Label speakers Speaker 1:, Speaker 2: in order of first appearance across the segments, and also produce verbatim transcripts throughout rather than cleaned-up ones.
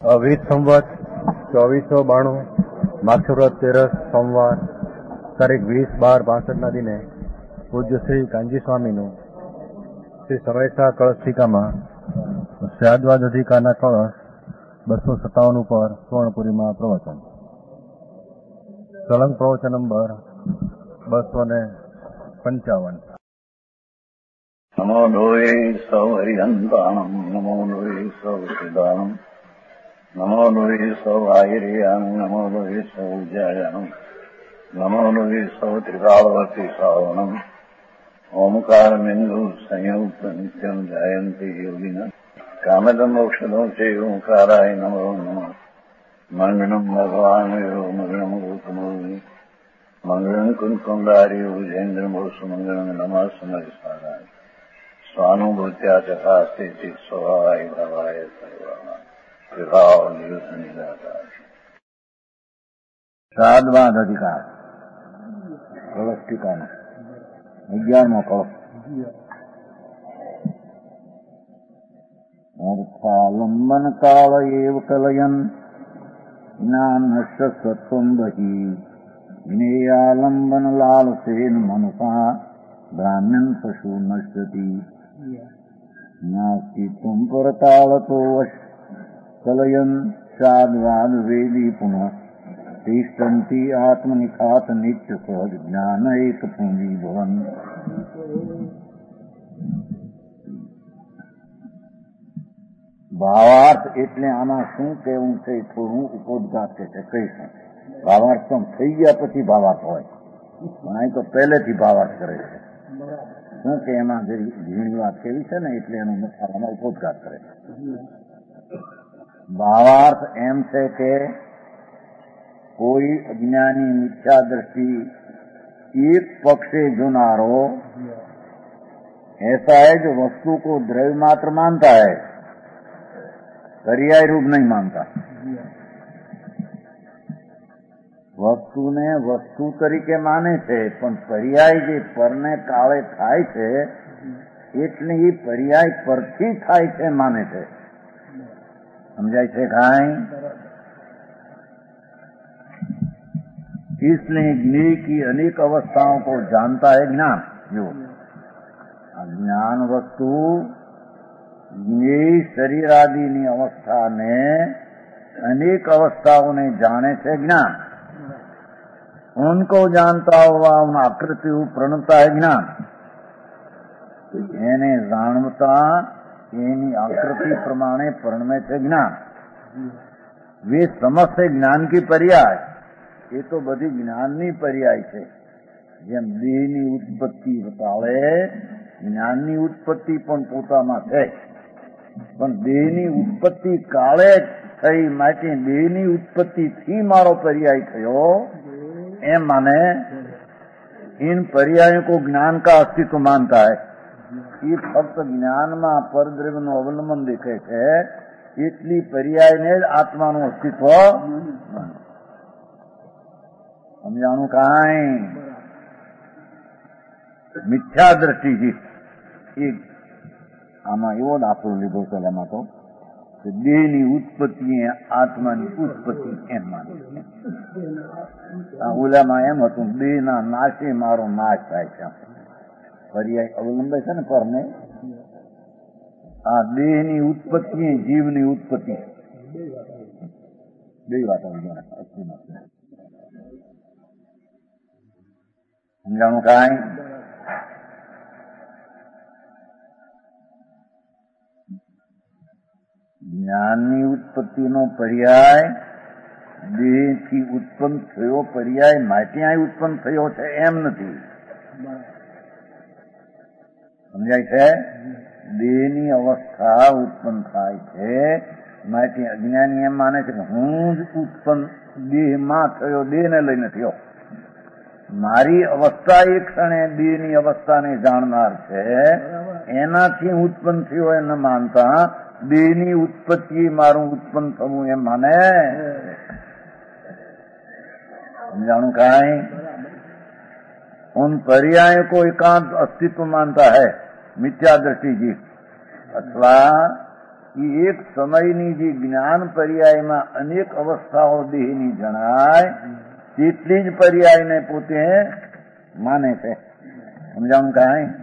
Speaker 1: વીસ સંવત ચોવીસો બાણું માક્ષરવદ તેરસ સોમવાર તારીખ વીસ બાર બાસઠના દિને પૂજ્ય શ્રી કાનજી સ્વામીનું શ્રી સમયસા કળશ ટીકામાં શ્રાદ્વાદ અધિકારના કળશ બસો સત્તાવન ઉપર સુવર્ણપુરીમાં પ્રવચન. સળંગ પ્રવચન નંબર બસો ને પંચાવન.
Speaker 2: નમો લોહે સૌ હરિહંતાણમ નમો લોહે સૌ સિદ્ધાણમ નમો લોહે સૌ આયર્યાણમ નમો લોહે સૌ ઉજ્જાયાણમ નમો લોહે સૌ ત્રિકાળવતી શ્રાવણમ ઓમકાર બિંદુ સંયુક્ત નિત્યમ જાયંતી યોગિના કામદમ મોક્ષદો છે ઓંકારાય નમો નમઃ. મંગળમ ભગવાન મંગળમ ગૌતમોની મંગળમ કુંકુંડારી ઉજેન્દ્રમો સુમંગળમ નમઃ સમયસારાય સ્વાનુભૂત્યા ચકાસ્તે ચિત સ્વભાવાય ભવાય સર્વમાં વિભાવ નિયુત નિરાકાર. શ્રાદ્વાદ અધિકાર કળશ ટીકાનો અગિયારમો કળશ. અર્થાલંબન કાળ એવ કલયન જ્ઞાનસ્ય સત્વં બહિ જ્ઞેયાલંબન લાલસેન મનસા બ્રાહ્મણ પશુ નશ્યતિ નાસ્તિ તુમ પરતાળતો વશ કલયન શ્રાદ્વાદ વેદી પુનઃ તિષ્ઠંતિ આત્મનિખાત નિત્ય સહજ જ્ઞાન એક પુંજી ભવન. ભાવાર્થ એટલે આમાં શું કહેવું છે થોડું ઉપોદ્ઘાત છે કહીશું. ભાવાર્થ તો થઈ ગયા પછી ભાવાર્થ હોય, પણ અહીં તો પહેલેથી ભાવાર્થ કરે છે. શું કે એમાં જે ઘણી વાત કેવી છે ને એટલે એનો મસાલામાં ઉપોદ્ઘાત કરે છે. ભાવાર્થ એમ છે કે કોઈ અજ્ઞાની મિથ્યા દ્રષ્ટિ एक पक्षे जुनारो ऐसा है जो वस्तु को द्रव्य मात्र मानता है, पर्याय रूप नहीं मानता. વસ્તુને વસ્તુ તરીકે માને છે, પણ પર્યાય જે પરને કાળે થાય છે એટલે એ પર્યાય પરથી થાય છે માને છે. સમજાય છે કાંઈ? इसलिए ज्ञेय की अनेक अवस्थाओं को जानता है ज्ञान. जो ज्ञान वस्तु ज्ञेय शरीर आदि ની અવસ્થાને अनेक अवस्थाओं जाने से ज्ञान. उनको जानता हुआ उन आकृति प्रणता है ज्ञान. એને જાણતા એની આકૃતિ પ્રમાણે પરણમે છે જ્ઞાન. वे समस्त ज्ञान की पर्याय એ તો બધી જ્ઞાનની પર્યાય છે. જેમ દેહની ઉત્પત્તિ બતાવે જ્ઞાનની ઉત્પત્તિ પણ પોતામાં છે, પણ દેહની ઉત્પત્તિ કાળે થઈ માટે દેહની ઉત્પત્તિથી મારો પર્યાય થયો એમ માને. इन पर्यायों को ज्ञान का अस्तित्व मानता है. ये फक्त જ્ઞાનમાં પરદ્રવ્યનું અવલંબન દેખે છે એટલી પર્યાયને જ આત્માનું અસ્તિત્વ માને. સમજાણું કાંઈ? મિથ્યા દ્રષ્ટિથી એક આમાં એવો દાખલો લીધો છે એમાં તો કે દેહની ઉત્પત્તિ આત્માની ઉત્પત્તિ એમ માને છે. ઓલામાં એમ હતું દેહના નાશે મારો નાશ થાય છે. પર્યાય અવલંબે છે ને પરને. આ દેહની ઉત્પત્તિ જીવની ઉત્પત્તિ બે વાત આવી. સમજાણું કાંઈ? જ્ઞાનની ઉત્પત્તિનો પર્યાય દેહથી ઉત્પન્ન થયો પર્યાય માટે અહીં ઉત્પન્ન થયો છે એમ નથી. સમજાય છે? દેહની અવસ્થા ઉત્પન્ન થાય છે માટે અજ્ઞાની એમ માને છે કે હું જ ઉત્પન્ન દેહમાં થયો, દેહને લઈને થયો. મારી અવસ્થા એ ક્ષણે દેહની અવસ્થાને જાણનાર છે, એનાથી ઉત્પન્ન થયો એમ ન માનતા દેહની ઉત્પત્તિ મારું ઉત્પન્ન થવું એમ માને. समझाणु काई? उन पर्यायों को एकांत अस्तित्व मानता है मिथ्या दृष्टि जी, अथवा એ એક સમયની જે જ્ઞાન પર્યાયમાં અનેક અવસ્થાઓ દેહની જણાય તેટલી જ પર્યાયને પોતે માને છે. समझाऊं कहा है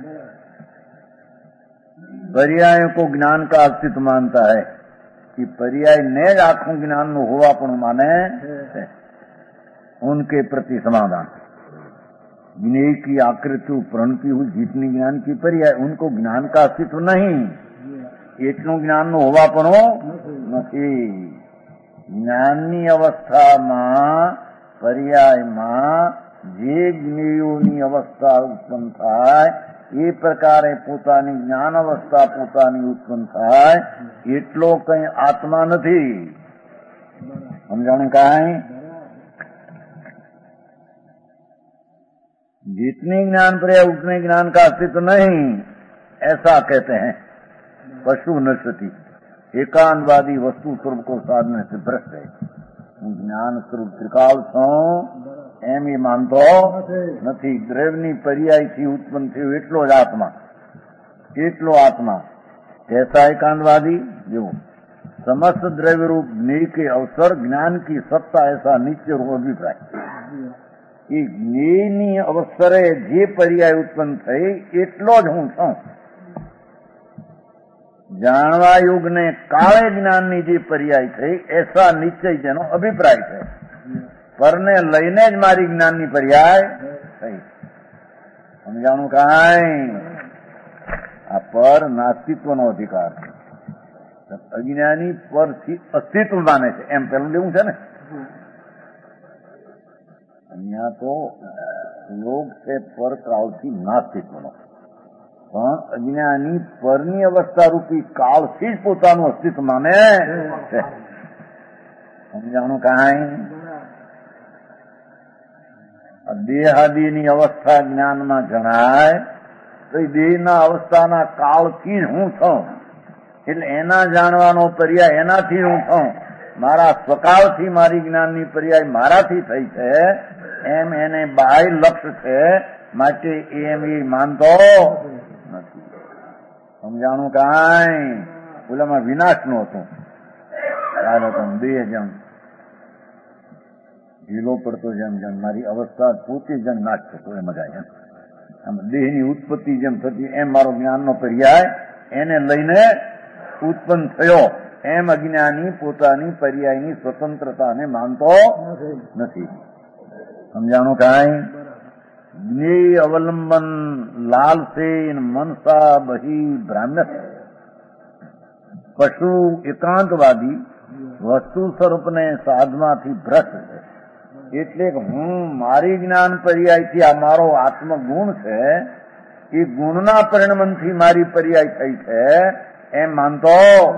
Speaker 2: पर्याय को ज्ञान का अस्तित्व मानता है कि पर्याय ने आखों ज्ञान नो हुआ पण माने है. उनके प्रति समाधान ज्ञेय की आकृति प्रणति हुई जितनी ज्ञान की पर्याय उनको ज्ञान का अस्तित्व नहीं एटलू ज्ञान नो हुआ पण नहीं. ज्ञाननी अवस्थामां पर्यायमां જે જ્ઞેયોની અવસ્થા ઉત્પન્ન થાય એ પ્રકારે પોતાની જ્ઞાન અવસ્થા પોતાની ઉત્પન્ન થાય એટલો કઈ આત્મા નથી. સમજાણું કાંઈ? जितनी ज्ञान पर्याय उतने ज्ञान का अस्तित्व नहीं ऐसा कहते हैं. पशु नश्यति एकांतवादी वस्तु स्वरूप को साधने से भ्रष्ट है. ज्ञान स्वरूप त्रिकाल छो એમ એ માનતો નથી. દ્રવ્યની પર્યાયથી ઉત્પન્ન થયું એટલો જ આત્મા એટલો આત્મા. कैसा एकांतवादी जो समस्त द्रव्य रूप ज्ञेय के अवसर ज्ञान की सत्ता ऐसा नित्य रूप अभिप्राय. એ જ્ઞેયની અવસરે જે પર્યાય ઉત્પન્ન થઈ એટલો જ હું છું. જાણવા યુગને કાળે જ્ઞાનની જે પર્યાય થઈ એસા નિશ્ચય જેનો અભિપ્રાય છે. પરને લઈને જ મારી જ્ઞાનની પર્યાય થઈ. સમજાણું કાંઈ? આ પર નાસ્તિત્વનો અધિકાર છે. અજ્ઞાની પરથી અસ્તિત્વ માને છે એમ પેલું લેવું છે ને. અહીંયા તો લોક છે પર કાળથી નાસ્તિત્વનો પણ અજ્ઞાની પરની અવસ્થા રૂપી કાળથી જ પોતાનું અસ્તિત્વ માને છે. સમજાણું કાંઈ? દેહાદીની અવસ્થા જ્ઞાનમાં જણાય તો દેહના અવસ્થાના કાળથી જ હું છું એટલે એના જાણવાનો પર્યાય એનાથી હું છું. મારા સ્વકાળથી મારી જ્ઞાનની પર્યાય મારાથી થઈ છે એમ એને બાહ્ય લક્ષ્ય છે માટે એમ એ માનતો નથી. સમજાણું કાંઈ? ઓલામાં વિનાશનું હતું બે જણ ઢીલો પડતો જેમ જેમ મારી અવસ્થા પોતે જેમ નાશ થતો એમ જ એમ દેહની ઉત્પત્તિ જેમ થતી એમ મારો જ્ઞાનનો પર્યાય એને લઈને ઉત્પન્ન થયો એમ અજ્ઞાની પોતાની પર્યાયની સ્વતંત્રતાને માનતો નથી. સમજાણું કાંઈ? જ્ઞેય અવલંબન લાલસે મનસા બહી ભ્રામ્ય. પશુ એકાંતવાદી વસ્તુ સ્વરૂપને સાધનાથી ભ્રષ્ટ છે. એટલે હું મારી જ્ઞાન પર્યાયથી આ મારો આત્મગુણ છે એ ગુણના પરિણમનથી મારી પર્યાય થઈ છે એમ માનતો.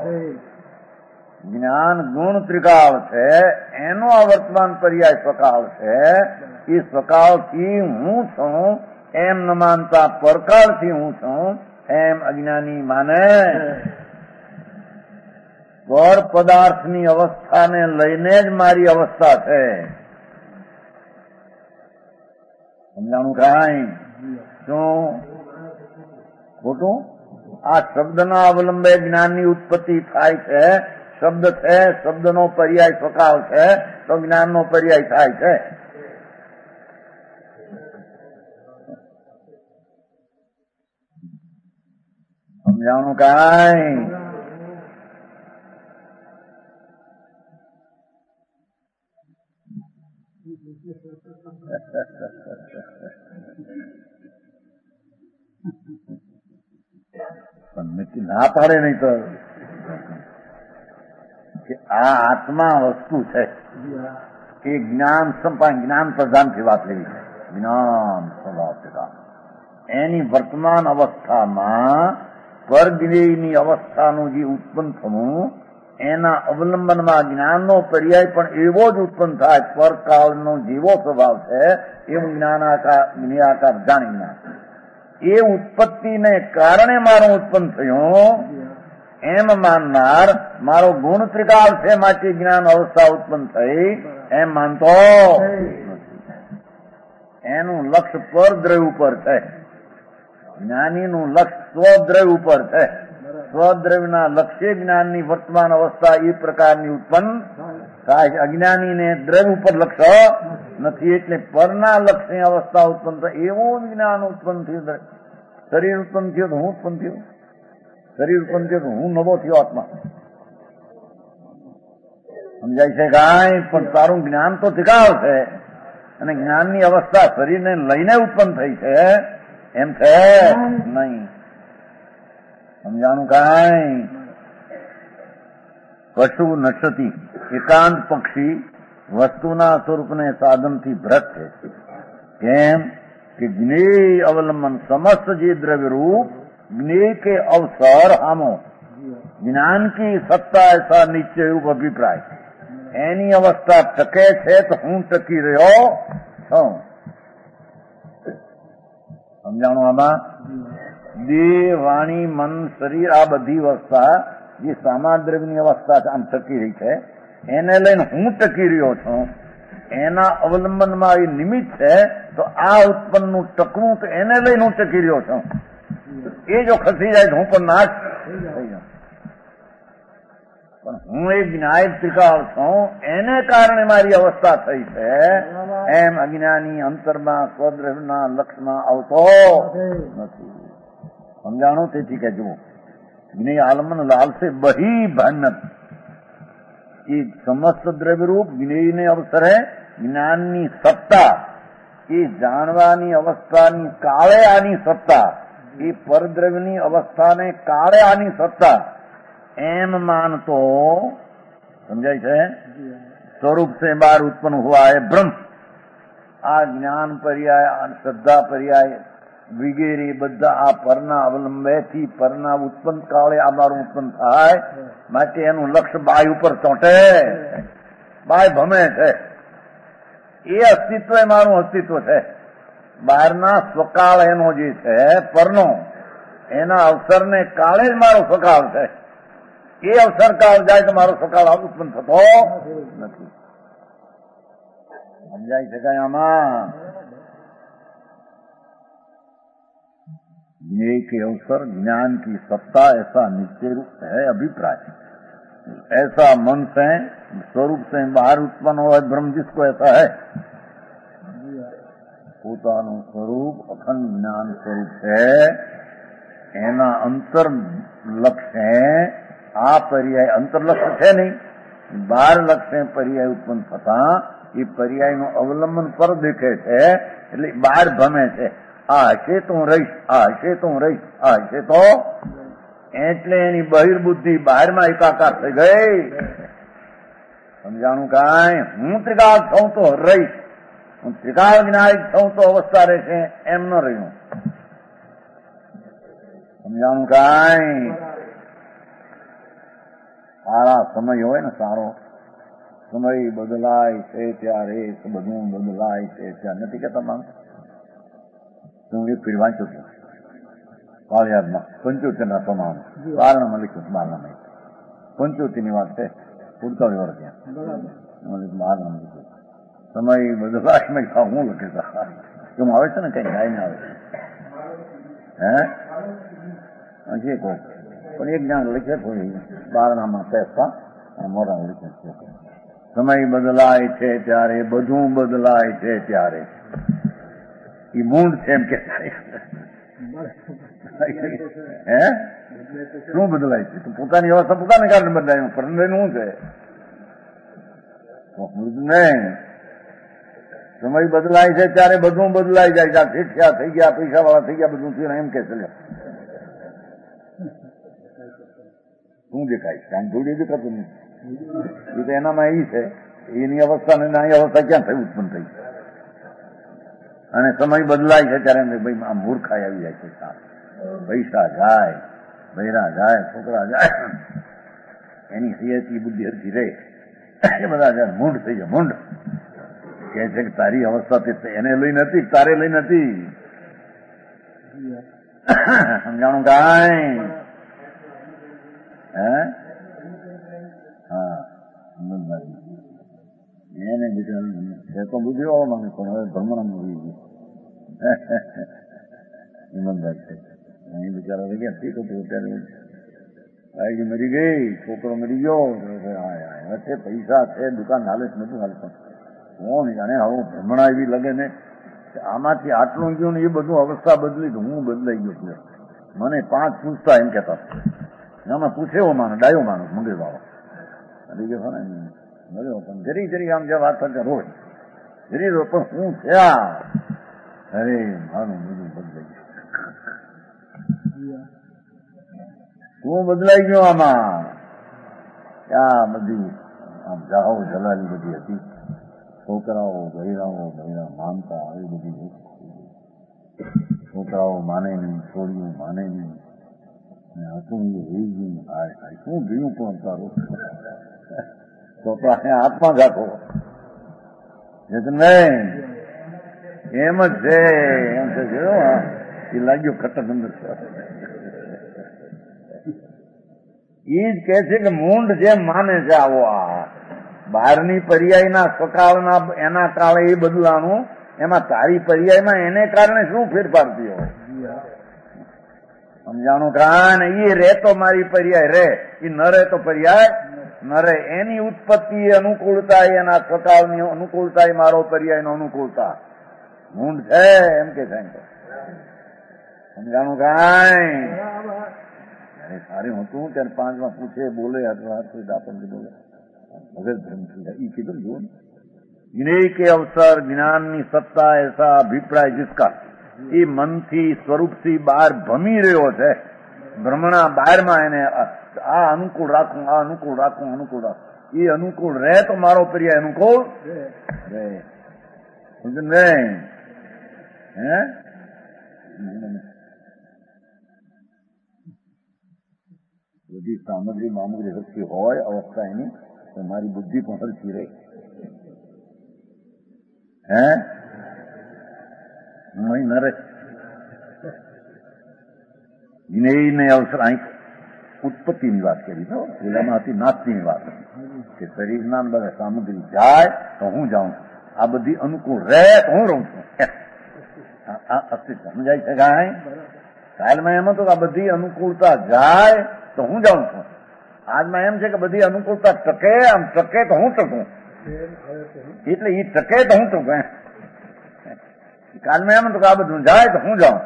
Speaker 2: જ્ઞાન ગુણ ત્રિકાળ છે એનો આ વર્તમાન પર્યાય સ્વકાળ છે. એ સ્વકાળથી હું છું એમ ન માનતા પરકાળથી હું છું એમ અજ્ઞાની માને. પર પદાર્થની અવસ્થાને લઈને જ મારી અવસ્થા છે. સમજાણું કાંઈ? શું ખોટું? આ શબ્દના અવલંબે જ્ઞાનની ઉત્પત્તિ થાય છે. શબ્દ છે શબ્દનો પર્યાય સ્વકાળ છે તો જ્ઞાનનો પર્યાય થાય છે. સમજાણું કાંઈ? ના પાડે નહીં તો કે આ આત્મા વસ્તુ છે એ જ્ઞાન સંપાદન જ્ઞાન પ્રધાનથી વાત લેવી છે. જ્ઞાન સ્વભાવ પ્રધાન એની વર્તમાન અવસ્થામાં પરજ્ઞેયની અવસ્થાનું જે ઉત્પન્ન થવું એના અવલંબનમાં જ્ઞાનનો પર્યાય પણ એવો જ ઉત્પન્ન થાય. પરકાળનો જેવો સ્વભાવ છે એવું જ્ઞાનાકાર જ્ઞેયાકાર જાણી જ્ઞાન એ ઉત્પત્તિને કારણે મારું ઉત્પન્ન થયું એમ માનનાર મારો ગુણ ત્રિકાળ છે માટે જ્ઞાન અવસ્થા ઉત્પન્ન થઈ એમ માનતો એનું લક્ષ્ય પરદ્રવ્ય ઉપર છે. જ્ઞાનીનું લક્ષ્ય સ્વદ્રવ્ય ઉપર છે. સ્વદ્રવ્યના લક્ષ્ય જ્ઞાનની વર્તમાન અવસ્થા એ પ્રકારની ઉત્પન્ન થાય. અજ્ઞાનીને દ્રવ્ય ઉપર લક્ષ્ય નથી, એટલે પરના લક્ષ્યની અવસ્થા ઉત્પન્ન થાય. એવું જ્ઞાન ઉત્પન્ન થયું. શરીર ઉત્પન્ન થયું તો હું ઉત્પન્ન થયું, શરીર ઉત્પન્ન થયું તો હું નવો થયો આત્મા. સમજાય છે કાંઈ? પણ તારું જ્ઞાન તો ટીકાવ છે, અને જ્ઞાનની અવસ્થા શરીરને લઈને ઉત્પન્ન થઈ છે એમ છે નહીં. સમજાણું કાંઈ? પશુ નશતી એકાંત પક્ષી વસ્તુના સ્વરૂપને સાધનથી ભ્રષ્ટ છે. કેમ કે જ્ઞેય અવલંબન समस्त જે દ્રવ્ય રૂપ જ્ઞેય के अवसर हमो ज्ञान की सत्ता ऐसा निश्चय रूप अभिप्राय એની અવસ્થા ટકે છે તો હું ટકી રહ્યો છું. સમજાણું? આમાં દેહ, વાણી, મન, શરીર આ બધી અવસ્થા જે સામાદ્રવ્યની અવસ્થા આમ ટકી રહી છે એને લઈને હું ટકી રહ્યો છું. એના અવલંબનમાં એ નિમિત્ત છે તો આ ઉત્પન્નનું ટકવું તો એને લઈને હું ટકી રહ્યો છું. એ જો ખસી જાય તો હું પણ નાશ થઈ જાઉં. પણ હું એક જ્ઞાય ત્રિકાળ છું, એને કારણે મારી અવસ્થા થઈ છે. એમ અજ્ઞાની અંતરમાં સ્વદ્રવ્યના લક્ષમાં આવતો નથી. સમજાણું? તેથી કે જુઓ, જ્ઞેય આલમન લાલ से बही भनत એ સમસ્ત દ્રવ્ય રૂપ જ્ઞેયને અવસરે જ્ઞાનની સત્તા, એ જાણવાની અવસ્થાની કાળે આની સત્તા, એ પરદ્રવ્યની અવસ્થાને કાળે આની સત્તા એમ માનતો. સમજાય છે? સ્વરૂપ से बाहर उत्पन्न हुआ है ब्रह्म. આ જ્ઞાન પર્યાય, શ્રદ્ધા પર્યાય વગેરે બધા આ પરના અવલંબેથી પરના ઉત્પન્ન કાળે આ મારું ઉત્પન્ન થાય. માટે એનું લક્ષ્ય બાય ઉપર ચોંટે, બાય ભમે છે. એ અસ્તિત્વ એ મારું અસ્તિત્વ છે. બહારના સ્વકાળ એનો જે છે પરનો, એના અવસરને કાળે જ મારો સ્વકાળ છે. એ અવસર કાળ જાય તો મારો સ્વકાળ ઉત્પન્ન થતો નથી. સમજાય છે કઈ આમાં? ज्ञेय के अवसर ज्ञान की सत्ता ऐसा निश्चय रूप है अभिप्राय. ऐसा मन से स्वरूप से बाहर उत्पन्न हुआ ब्रह्म जिसको ऐसा है, પોતાનું સ્વરૂપ અખંડ જ્ઞાન સ્વરૂપ છે. એના અંતર લક્ષ્ય આ પર્યાય અંતર લક્ષ્ય છે નહીં, બાર લક્ષ્ય પર્યાય ઉત્પન્ન થતા એ પર્યાયનું અવલંબન પર દેખે છે. એટલે બાર ભમે છે. આ હશે તો હું રહીશ, આ હશે તો હું રહીશ, આ હશે તો, એટલે એની બહિર્બુદ્ધિ બહારમાં એકાકાર થઈ ગઈ. સમજાણું કાંઈ? હું ત્રિકાળ છું તો રહીશ, હું ત્રિકાળ જ્ઞાયક છું તો અવસ્થા રહેશે એમ ન રહ્યું. સમજાણું કાંઈ? સારા સમય હોય ને, સારો સમય બદલાય છે ત્યારે બધું બદલાય છે ત્યાં નથી કેતા માન. હું એક ફીર વાંચું છું કાળિયાદમાં પંચોતેરના પ્રમાણ બારણામાં લખ્યું છે. બારણામાં પંચોતેરની વાત છે, ઉડતાળી વર્ષ ત્યાં બારણામાં લખ્યું સમય બદલાશમાં હું લખે કેમ આવે છે ને કઈ ગાય ને આવે છે હે હજી કહું પણ એક જ્ઞાન લખે થોડી બારણામાં પેસતા મોઢા લખે છે. સમય બદલાય છે ત્યારે બધું બદલાય છે ત્યારે એ મૂળ છે એમ કે હે શું બદલાય છે? પોતાની અવસ્થા પોતાને કારણે બદલાય. પરણેલું શું છે? નહીં. સમય બદલાય છે ત્યારે બધું બદલાઈ જાય છે. શિક્ષા થઈ ગયા, પૈસા વાળા થઈ ગયા, બધું થયું એમ કે છે. શું દેખાય? કામ થોડી દેખાતું નહીં. એ તો એનામાં એ છે, એની અવસ્થા ને નાની અવસ્થા ક્યાં થઈ ઉત્પન્ન થઈ. અને સમય બદલાય છે ત્યારે ભાઈ આ મૂર્ખાઈ આવી જાય છે. પૈસા જાય, બૈરા જાય, છોકરા જાય, એની સિયાતી બુદ્ધિ હરકી રહે એ બધા જાય મૂંઢ થઈ જાય. મૂંઢ કે છે કે તારી અવસ્થા એને લઈ નથી, તારે લઈ નથી. સમજાણું કાંઈ? હે હા એને બીજા તો બુદ્ધિ વાળો માંગે પણ હવે ભ્રમણ ઈમાનદાર છે. અહીં બિચારા ગયા ઠીક હતું ત્યારે ભાઈ મરી ગઈ, છોકરો મરી ગયો, વચ્ચે પૈસા છે, દુકાન હાલે જ નથી હાલતું. કોણ જાણે હવે ભ્રમણા એવી લગે ને આમાંથી આટલું ગયું ને એ બધું અવસ્થા બદલી તો હું બદલાઈ ગયો છું. મને પાંચ પૂછતા એમ કેતા આમાં પૂછેવો માનો ડાયો માનો મંગળ બાબા અરે ગયો ને મળ્યો પણ જરી જરી આમ જે વાત થતા રોજ જરી રો પણ હું થયા અરે મારું બધું બદલાઈ ગયું. શું બદલાઈ ગયો આમાં? આ બધી આમ જાહો જલાલી બધી હતી. છોકરાઓ બૈરાઓ બૈરા માનતા આવી બધી છોકરાઓ માને નહીં, છોડીઓ માને નહીં. હતું એ ગયું હાય હાય શું ગયું પણ તારું તો હાથમાં રાખો નહીં એમ જ છે એમ છે એ લાગ્યું ખટક અંદર. એ જ કે છે કે મૂંડ જેમ માને છે આવો આ બહારની પર્યાયના સકાળના એના કાળે એ બદલાનું, એમાં તારી પર્યાયમાં એને કારણે શું ફેરફાર થયો સમજાણું? કારણ એ રે તો મારી પર્યાય રે, એ ન રે તો પર્યાય ન રે. એની ઉત્પત્તિ અનુકૂળતા, એના સકાળની અનુકૂળતા, એ મારો પર્યાયનો અનુકૂળતા. મૂંડ છે એમ કે છે સમજાણું? કાંઈ સારી હતું ત્યારે પાંચમાં પૂછે બોલે આપણને બોલે मगर धर्म ये किधर जो विनय के अवसर ज्ञान ની સત્તા ऐसा અભિપ્રાય जिसका એ મનથી સ્વરૂપથી બહાર ભમી રહ્યો છે. ભ્રમણા બહારમાં એને આ અનુકૂળ રાખું, આ અનુકૂળ રાખું, અનુકૂળ રાખું. એ અનુકૂળ રહે તો મારો પર્યાય અનુકૂળ રહે. સમજ નહીં? હે બધી સામગ્રી મામગ્રી હરખી હોય અવસ્થા એની તો મારી બુદ્ધિ પણ હરખી રહી. હે નહીં ન રહે. વિનય ને અવસર અહીં ઉત્પત્તિની વાત કરી તો પેલામાં હતી નાસ્તીની વાત કે શરીરના બધા સામગ્રી જાય તો હું જાઉં છું, આ બધી અનુકૂળ રહે તો હું રહું છું. અસ્તિત્વ સમજાય છે કાંઈ? કાલમાં એમ હતું કે આ બધી અનુકૂળતા જાય તો હું જાઉં છું. આજમાં એમ છે કે બધી અનુકૂળતા ટકે, આમ ટકે તો હું ટકું, એટલે એ ટકે તો હું ટકું. કાલમાં એમ હતું કે આ બધું જાય તો હું જાઉં.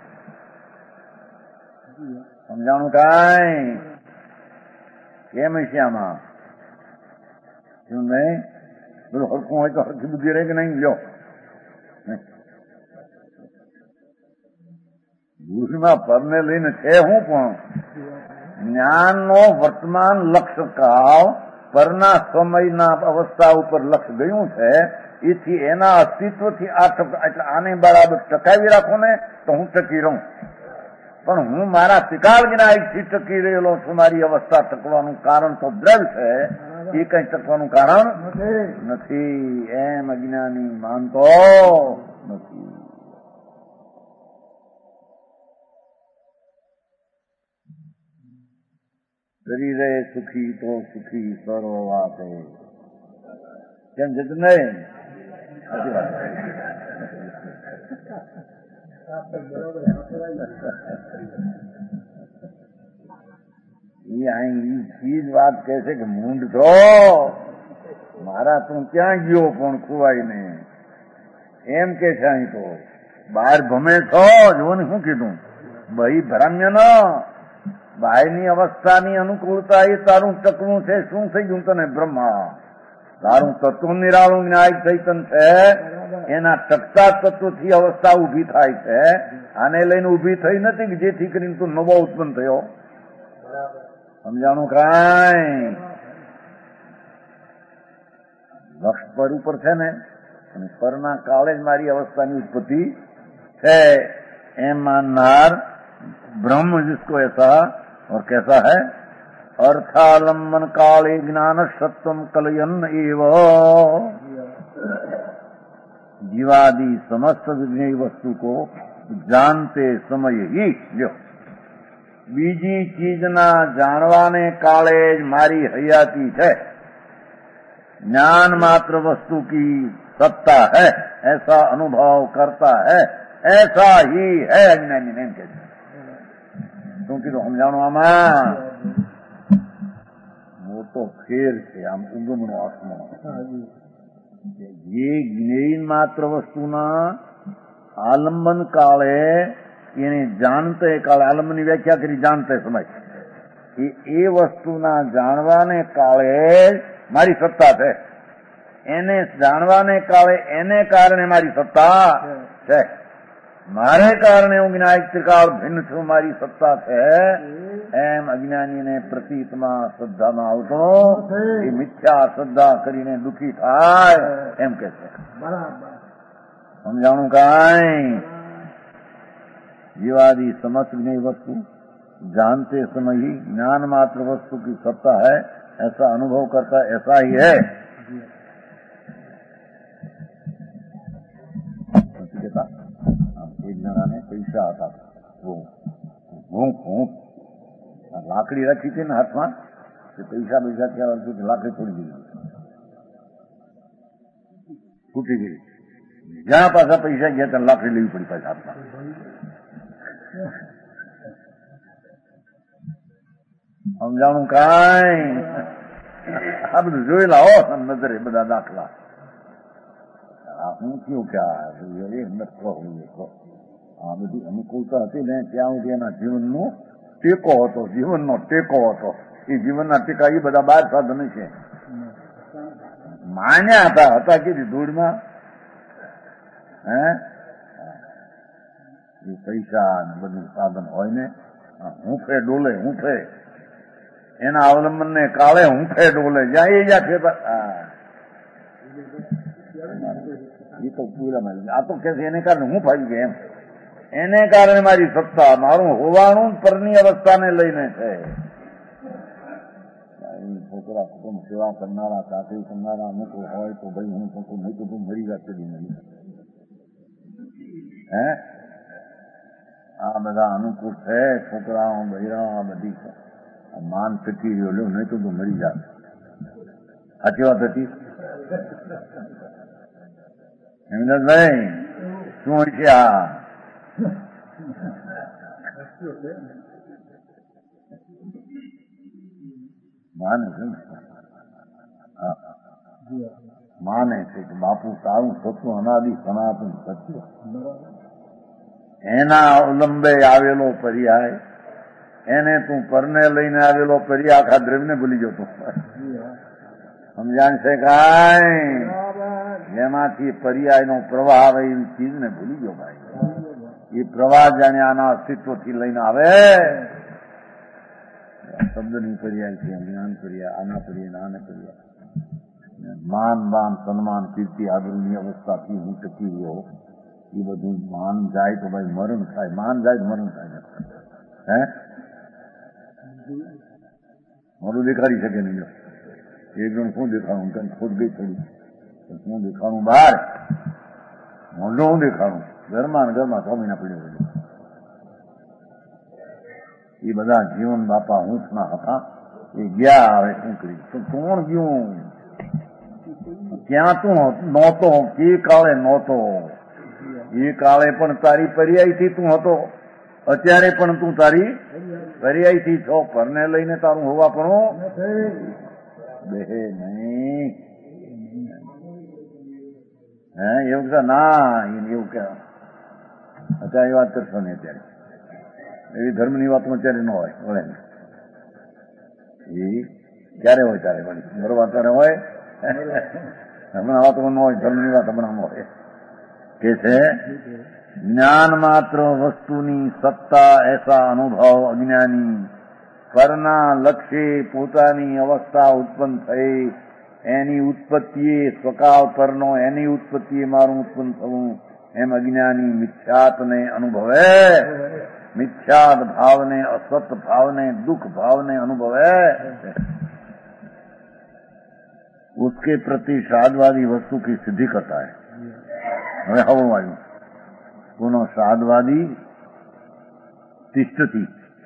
Speaker 2: સમજાણું કાંઈ? કેમ છે આમાં? શું નહીં? બધું હરખું હોય તો હરખી બુદ્ધિ રહે કે નહીં? લ્યો બુદ્ધિમાં પરને લઈને છે હું પણ જ્ઞાનનો વર્તમાન લક્ષ્ય કાળ પરના સમયના અવસ્થા ઉપર લક્ષ્ય ગયું છે. એથી એના અસ્તિત્વથી આ એટલે આને બરાબર ટકાવી રાખો ને તો હું ટકી રહું. પણ હું મારા ત્રિકાળ જ્ઞાનથી ટકી રહેલો છું. મારી અવસ્થા ટકવાનું કારણ તો દ્રવ્ય છે, એ કઈ ટકવાનું કારણ નથી. એમ અજ્ઞાની માનતો નથી. શરીરે સુખી તો સુખી સર્વ વાત કેમ છે નહીં? એ જ વાત કહે છે કે મૂંડ છો મારા, તું ક્યાં ગયો પણ ખુવાઈને એમ કે છે. અહીં તો બહાર ભમે છો જો ને શું કીધું ભાઈ ભ્રામ્ય ન બહારની અવસ્થાની અનુકૂળતા એ તારું ટકવું છે. શું થઈ ગયું તને? બ્રહ્મા તારું તત્વ નિરાળું ન્યાય ચૈતન છે, એના ટકતા તત્વથી અવસ્થા ઉભી થાય છે. આને લઈને ઉભી થઈ નથી કે જેથી કરીને તું નવો ઉત્પન્ન થયો. સમજાણું કાંઈ? લક્ષ પર ઉપર છે ને, અને પરના કાળે જ મારી અવસ્થાની ઉત્પત્તિ છે. એમ માનનાર ब्रह्म जिसको ऐसा और कैसा है अर्थालंबन काले ज्ञान सत्वम कलयन एव जीवादि समस्त विज्ञेय वस्तु को जानते समय ही લ્યો બીજી ચીજના જાણવાને કાળે જ મારી હયાતી છે. ज्ञान मात्र वस्तु की सत्ता है ऐसा अनुभव करता है, ऐसा ही है अज्ञानी ने. શું કીધું સમજાણું આમાં? મોટો ફેર છે, આમ ઉગમનો આત્મા. જે જ્ઞેય માત્ર વસ્તુના આલંબન કાળે એને જાણતે કાળે, આલંબનની વ્યાખ્યા કરી જાણતે સમય, એ એ વસ્તુના જાણવાને કાળે મારી સત્તા છે, એને જાણવાને કાળે એને કારણે મારી સત્તા છે. મારે કારણે હું જ્ઞાયક ત્રિકાળ ભિન્ન છું, મારી સત્તા છે, એમ અજ્ઞાનીને પ્રતીતમાં શ્રદ્ધામાં આવતો એ મિથ્યા શ્રદ્ધા કરીને દુઃખી થાય એમ કે છે. સમજાણું કાંઈ? जीवादि समस्त ज्ञेय वस्तु जानते समय ही ज्ञान मात्र वस्तु की सत्ता है, ऐसा अनुभव करता ऐसा ही है. एक जना ने पैसा आता, वो घूम घूम लाकड़ी रखी थी ना हाथ में, तो पैसा पैसा क्या लाकड़ी तोड़ी दी, टूटी गई. जहां पासा पैसा गया तो लाकड़ी लेवी पड़ी पास हाथ में. સમજાણું કાંઈ? આ બધું જોયેલા હો નજરે બધા દાખલા. આ હું થયું કે આ બધી અનુકૂળતા હતી ને ત્યાં સુધી એના જીવનનો ટેકો હતો, જીવનનો ટેકો હતો. એ જીવનના ટેકા એ બધા બાર સાધન છે. માન્યા હતા હતા કીધી ધૂળમાં, હે એ પૈસા ને બધું સાધન હોય ને, હૂંફે ડોલે હૂંફે એના અવલંબન ને કાળે હૂંફે ડોલે જ્યાં એ જ્યાં ફેર. એ તો પૂરામાં આ તો કે એને કારણે હું ફાવી ગયો એમ, એને કારણે મારી સત્તા, મારું હોવાનું પરની અવસ્થાને લઈને છે. છોકરા કુટુંબ સેવા કરનારા, ચાકરી કરનારા અમુક હોય તો ભાઈ હું તો નહીં તો તું મરી ગયા કદી નહીં. હે આ બધા અનુકૂળ છે, છોકરાઓ બૈરા બધી માન ટકી રહ્યો લ્યો, નહીં તો તું મરી જા. સાચી વાત હતી હેમદાસભાઈ? શું હોય છે આ? માને છે માને છે કે બાપુ તારું સત્વ અનાદિ સનાતન સત્ય, એના અવલંબે આવેલો પર્યાય, એને તું પરને લઈને આવેલો પર્યાય આખા દ્રવ્યને ભૂલી જતો. સમજાણ છે કાંઈ? જેમાંથી પર્યાયનો પ્રવાહ આવે એવી ચીજને ભૂલી ગયો ભાઈ. એ પ્રવાહ જાણે આના અસ્તિત્વથી લઈને આવે. શબ્દની પર્યાય છે, જ્ઞાન પર્યાય, આના પર્યાય, આના પર્યાય. માન બાન સન્માન કીર્તિ આદરની અવસ્થાથી હું ટકી રહ્યો, એ બધું માન જાય તો ભાઈ મરણ થાય, માન જાય મરણ થાય. હે મારું દેખાડી શકે નહીં. એક જણ શું દેખાડું? કઈ ખોટ ગઈ થોડી શું દેખાડું? બહાર મોઢું હું દેખાડું? ઘરમાં ને ઘરમાં છ મહિના પડ્યો. એ બધા જીવન બાપા હૂંફના હતા, એ ગયા. હવે શું કરી? તો કોણ ગયું? ક્યાં તું નહોતો? કે કાળે નહોતો? એ કાળે પણ તારી પર્યાયથી તું હતો, અત્યારે પણ તું તારી પર્યાયથી છો. પરને લઈને તારું હોવા પણ બે નહીં. હે એવું કે ના, એવું કે અત્યારે એ વાત કરશો ને, અત્યારે એવી ધર્મની વાતમાં અત્યારે ન હોય. વળે એ ક્યારે હોય? ત્યારે વળી બરોબર ત્યારે હોય. હમણાં વાતમાં ન હોય, ધર્મની વાત હમણાં ન હોય. કે છે જ્ઞાન માત્ર વસ્તુની સત્તા, એસા અનુભવ અજ્ઞાની પરના લક્ષ્ય પોતાની અવસ્થા ઉત્પન્ન થઈ, એની ઉત્પત્તિએ સ્વકાળ પરનો, એની ઉત્પત્તિએ મારું ઉત્પન્ન થવું, એમ અજ્ઞાની મિથ્યાત્વને અનુભવે, મિથ્યાત ભાવને, અસત ભાવને, દુઃખ ભાવને અનુભવે. उसके प्रति श्राद्धवादी वस्तु की सिद्धि करता है. હવે હવું આવ્યું પુનઃ શ્રાद्धવાદી તિષ્ઠતી.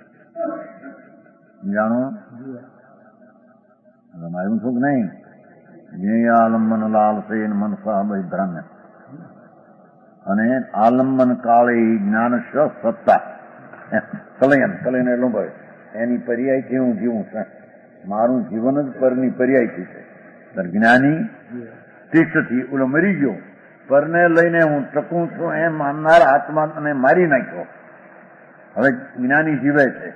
Speaker 2: જાણો આવ્યું છું કે નહીં? જ્ઞેય આલંબન લાલસેન મનસા વૈધ્રામ્ય, અને આલંબન કાળે જ્ઞાન સત્તા કલયન કલયન એટલું ભાઈ એની પર્યાયથી હું જીવું છું. મારું જીવન જ પરની પર્યાયથી છે. જ્ઞાની તિષ્ઠથી ઓલો મરી ગયો, પરને લઈને હું ટકું છું એમ માનનાર આત્માને મારી નાખ્યો. હવે જ્ઞાની જીવે છે.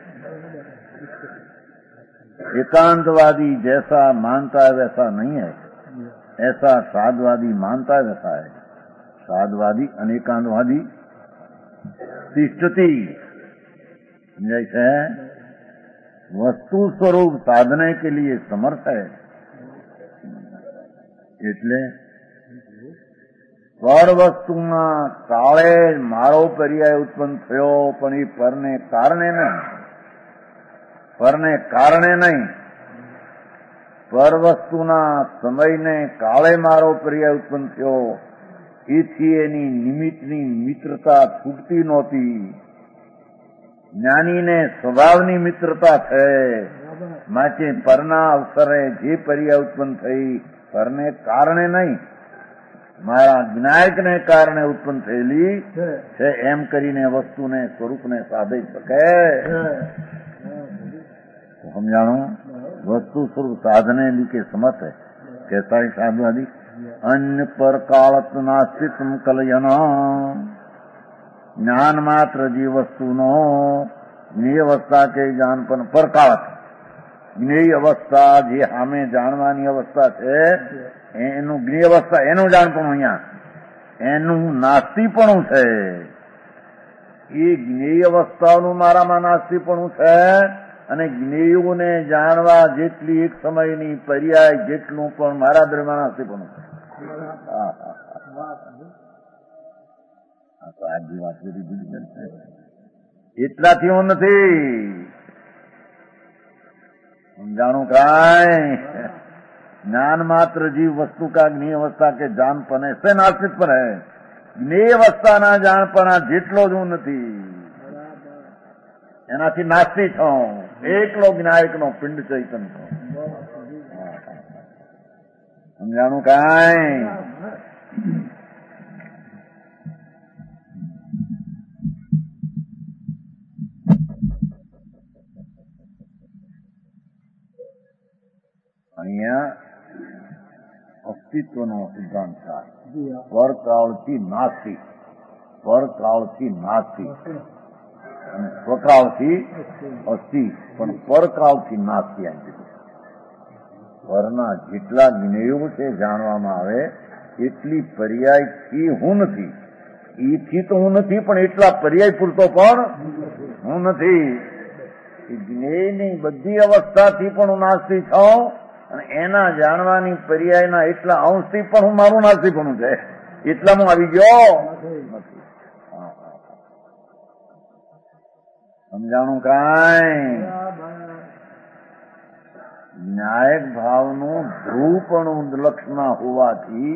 Speaker 2: एकांतवादी जैसा मानता है वैसा नहीं है, ऐसा साधवादी मानता है वैसा है. साधवादी अनेकांतवादी तिष्ठति जैसे वस्तु स्वरूप साधने के लिए समर्थ है. એટલે પર વસ્તુમાં કાળે મારો પર્યાય ઉત્પન્ન થયો, પણ એ પરને કારણે નહીં, પરને કારણે નહીં. પર વસ્તુના સમયને કાળે મારો પર્યાય ઉત્પન્ન થયો, એથી એની નિમિત્તની મિત્રતા છૂટતી નહોતી. જ્ઞાનીને સ્વભાવની મિત્રતા છે, માટે પરના અવસરે જે પર્યાય ઉત્પન્ન થઈ પરને કારણે નહીં, મારા જ્ઞાયકને કારણે ઉત્પન્ન થયેલી છે એમ કરીને વસ્તુને સ્વરૂપને સાધી શકે. સમજાણું? વસ્તુ સ્વરૂપ સાધने लिखे समर्थ है. कैसा है साधवादी? अन्य पर कालत नास्तित्व कलयना ज्ञान मात्र जी वस्तु नो જ્ઞેય અવસ્થા કે જાણપણ પર કાળત. જ્ઞેય અવસ્થા જે સામે જાણવાની અવસ્થા છે એનું જ્ઞેય અવસ્થા એનું જાણપણું અહીંયા એનું નાસ્તિપણું છે. એ જ્ઞેય અવસ્થાનું મારામાં નાસ્તિપણું છે, અને જ્ઞેયોને જાણવા જેટલી એક સમયની પર્યાય જેટલું પણ મારા દરમિયાન નાસ્તિપણું છે. આજની વાત એટલાથી હું નથી સમજાણું. કાંઈ ज्ञान मात्र जीव वस्तु का ज्ञेय अवस्था के जानपण से नास्तिक पर है. જ્ઞેય અવસ્થાના જાણપણા જેટલો જ હું નથી, એનાથી નાસ્તી છું. એકલો જ્ઞાયકનો પિંડ ચૈતન છું. સમજાણું? કાંઈ અહીંયા અસ્તિત્વનો સિદ્ધાંત થાય. પરકાળથી નાસ્તિ, પરકાળથી નાસ્તિ અને સ્વકાળથી અસ્તિ, પણ પરકાળથી નાસ્તિ. પરના જેટલા જ્ઞેયો છે જાણવામાં આવે એટલી પર્યાયથી હું નથી. એથી તો હું નથી, પણ એટલા પર્યાય પૂરતો પણ હું નથી. જ્ઞેયની બધી અવસ્થાથી પણ હું નાસ્તી છું, અને એના જાણવાની પર્યાયના એટલા અંશથી પણ હું મારું નાસ્તિપણું છે. એટલામાં આવી ગયો નથી. સમજાણું? કાંઈ ન્યાયક ભાવનું ધ્રુવપણું લક્ષમાં હોવાથી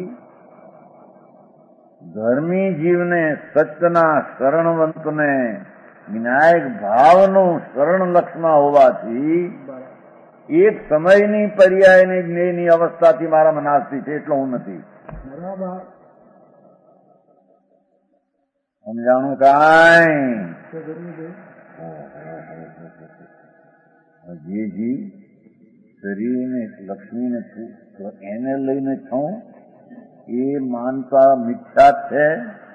Speaker 2: ધર્મી જીવને સત્યના શરણવંતને ન્યાયક ભાવનું શરણ લક્ષમાં હોવાથી એક સમયની પર્યાયની જ્ઞેયની અવસ્થાથી મારામાં નાસ્તી છે, એટલો હું નથી. સમજાણું? કાંઈ જે જીવ શરીરને લક્ષ્મીને એને લઈને છું એ માનતા મિથ્યા છે.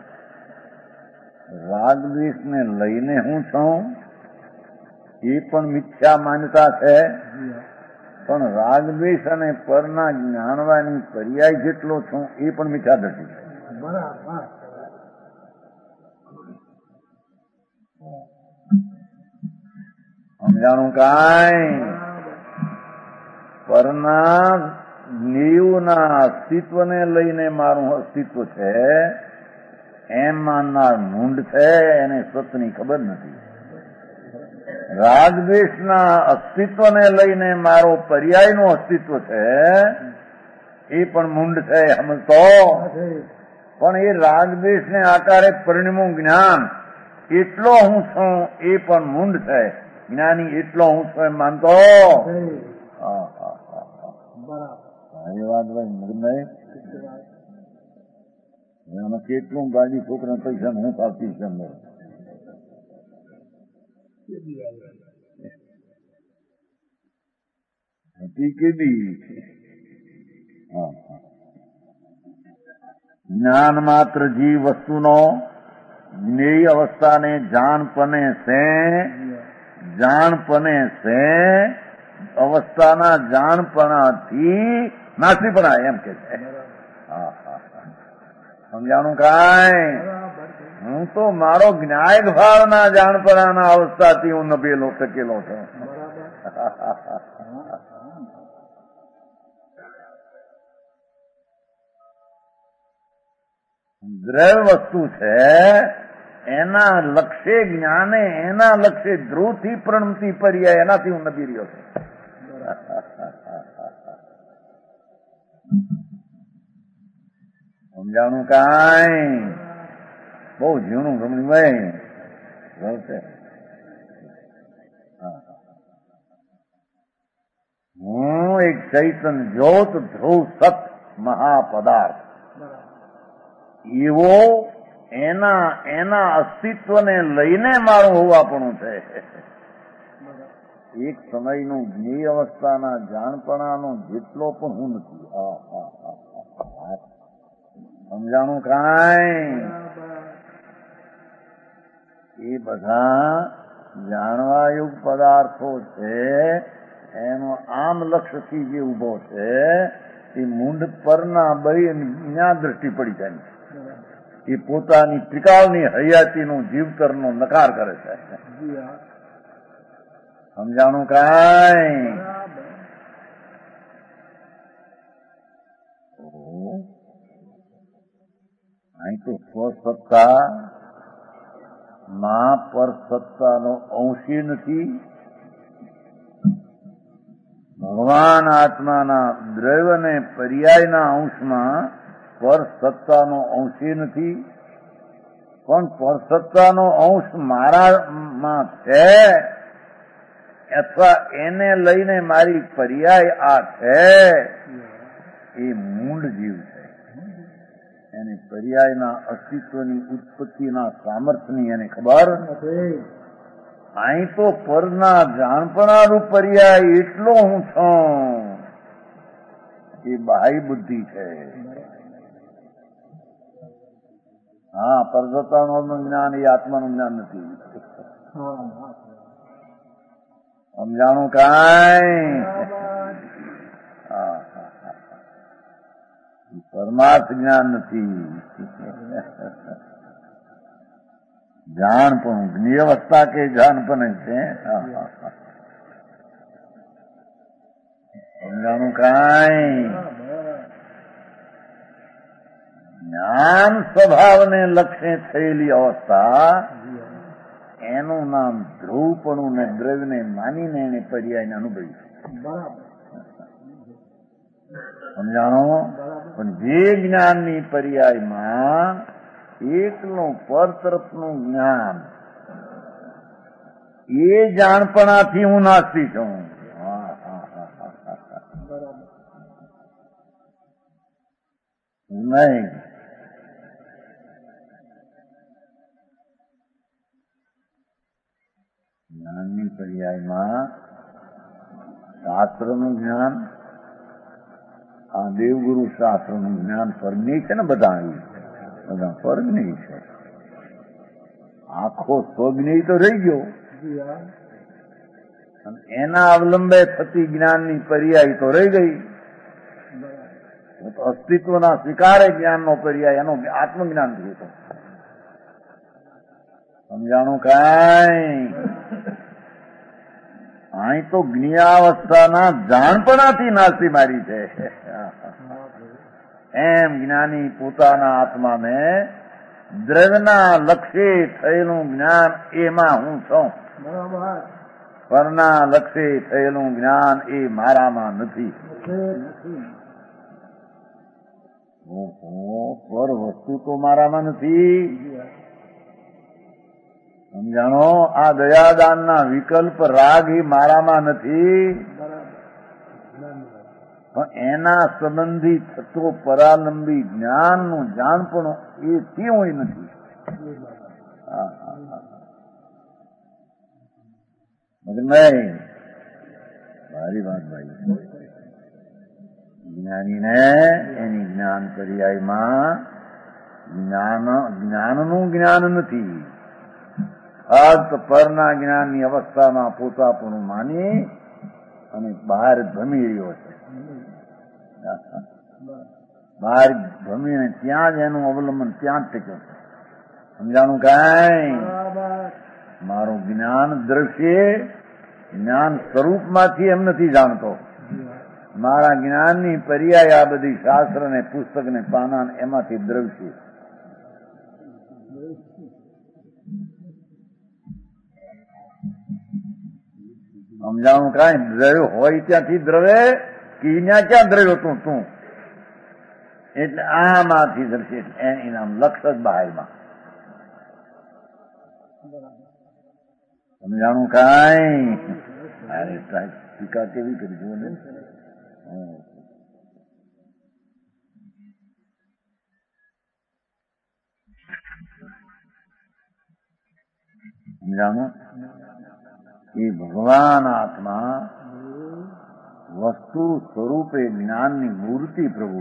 Speaker 2: રાગદ્વેષને લઈને હું છું એ પણ મિથ્યા માન્યતા છે. પણ રાગદ્વેષ અને પરના જાણવાની પર્યાય જેટલો છું એ પણ મિથ્યા દ્રષ્ટિ છે. સમજાણું? કાંઈ પરના જ્ઞેયોના અસ્તિત્વને લઈને મારું અસ્તિત્વ છે એમ માનનાર મૂંઢ છે, એને સત્યની ખબર નથી. રાગદ્વેષના અસ્તિત્વને લઈને મારો પર્યાયનું અસ્તિત્વ છે એ પણ મૂંઢ છે, સમજતો. પણ એ રાગદ્વેષને આકારે પરિણમું જ્ઞાન એટલો હું છું એ પણ મૂંઢ છે. જ્ઞાની એટલો હું છું એમ માનતો. એ વાત ભાઈ મગનભાઈ, આમાં કેટલું ગાડી છોકરા પૈસા હું આપતી છે. હતી કેદી જ્ઞાન માત્ર જીવ વસ્તુનો જ્ઞેય અવસ્થાને જાણપને સે જાણપને સે અવસ્થાના જાણપણાથી નાસીપણા એમ કે છે. સમજાણું કાંઈ? હું તો મારો જ્ઞાયક ભાવના જાણપણાના અવસ્થાથી હું નભેલો ટકેલો છું. દ્રવ્ય વસ્તુ છે એના લક્ષ્ય જ્ઞાને એના લક્ષ્ય ધ્રુવથી પ્રણમતી પર્યાય એનાથી હું નભી રહ્યો છું. સમજાણું કાંઈ? બહુ ઝીણું સમજવાય છે. હું એક ચૈતન જ્યોત ધ્રુવ સત મહાપદાર્થ એવો એના એના અસ્તિત્વને લઈને મારું હોવાપણું છે. એક સમયનું જ્ઞેય અવસ્થાના જાણપણાનો જેટલો પણ હું નથી. સમજાણું કાંઈ? એ બધા જાણવાયુગ પદાર્થો છે એનો આમ લક્ષ્યથી જે ઉભો છે એ મૂંડ પરના બળી જ્ઞાન દ્રષ્ટિ પડી જાય. એ પોતાની ત્રિકાળની હયાતીનું જીવતરનો નકાર કરે છે. સમજાણું કાંઈ? અહીં તો સ્વસત્તા માં પર સત્તાનો અંશી નથી. ભગવાન આત્માના દ્રવ્ય અને પર્યાયના અંશમાં પર સત્તાનો અંશી નથી. પણ પરસત્તાનો અંશ મારામાં છે અથવા એને લઈને મારી પર્યાય આ છે એ મૂળ જીવ છે. એને પર્યાયના અસ્તિત્વની ઉત્પત્તિના સામર્થ્યની એને ખબર નથી. અહીં તો પરના જાણપણાનું પર્યાય એટલો હું છું એ બાહ્ય બુદ્ધિ છે. હા, પરસત્તાનું જ્ઞાન એ આત્માનું જ્ઞાન નથી. સમજાણું કાંઈ? પરમાર્થ જ્ઞાન નથી. જાણપણું જ્ઞેય અવસ્થા કે જાણપણ છે. સમજાણું કાંઈ? જ્ઞાન સ્વભાવને લક્ષ્ય થયેલી અવસ્થા એનું નામ ધ્રુવપણું ને દ્રવ્યને માનીને એને પર્યાયને અનુભવી. સમજાણો? પણ જે જ્ઞાનની પર્યાયમાં એકલું પર તરફનું જ્ઞાન એ જાણપણાથી હું નાસ્તી છું. નહીં જ્ઞાનની પર્યાયમાં શાસ્ત્રનું જ્ઞાન આ દેવગુરુ શાસ્ત્રનું જ્ઞાન ફરજની છે ને બધા બધા ફરજની છે. આખો સ્વજ્ઞેય તો રહી ગયો અને એના અવલંબે થતી જ્ઞાનની પર્યાય તો રહી ગઈ. તો અસ્તિત્વના સ્વીકારે જ્ઞાનનો પર્યાય એનો આત્મજ્ઞાન થયું. તો સમજાણું કાંઈ? અહીં તો જ્ઞાવસ્થાના જાણપણાથી નાસી મારી છે. એમ જ્ઞાની પોતાના આત્માને દ્રવ્યના લક્ષ્ય થયેલું જ્ઞાન એમાં હું છું. પરના લક્ષ્ય થયેલું જ્ઞાન એ મારામાં નથી. પર વસ્તુ તો મારામાં નથી. સમજાણો? આ દયાદાનના વિકલ્પ રાગ એ મારામાં નથી. પણ એના સંબંધી થતો પરાલંબી જ્ઞાનનું જાણપણું એ તેવું નથી. નહીં મારી વાત ભાઈ. જ્ઞાનીને એની જ્ઞાન પર્યાયમાં જ્ઞાન જ્ઞાનનું જ્ઞાન નથી. ફક્ત પરના જ્ઞાનની અવસ્થામાં પોતાપણું માની અને બહાર ભમી રહ્યો છે. બહાર ભમીને ત્યાં જ એનું અવલંબન ત્યાં જ ટક્યું છે. સમજાણું કાંઈ? મારું જ્ઞાન દ્રશ્ય જ્ઞાન સ્વરૂપમાંથી એમ નથી જાણતો. મારા જ્ઞાનની પર્યાય આ બધી શાસ્ત્ર ને પુસ્તક ને પાના એમાંથી દ્રવશે. સમજાણું કાંઈ? દ્રવ્ય હોય ત્યાંથી દ્રવે કે ત્યાં ક્યાં દ્રવ્ય હતું તું? એટલે આમાંથી દ્રશ્ય એનું નામ લક્ષ જ બહારમાં. સમજાણું કાંઈ? અરે ટીકા કેવી કરી જુઓ ને. સમજાણું? એ ભગવાન આત્મા વસ્તુ સ્વરૂપે જ્ઞાનની મૂર્તિ પ્રભુ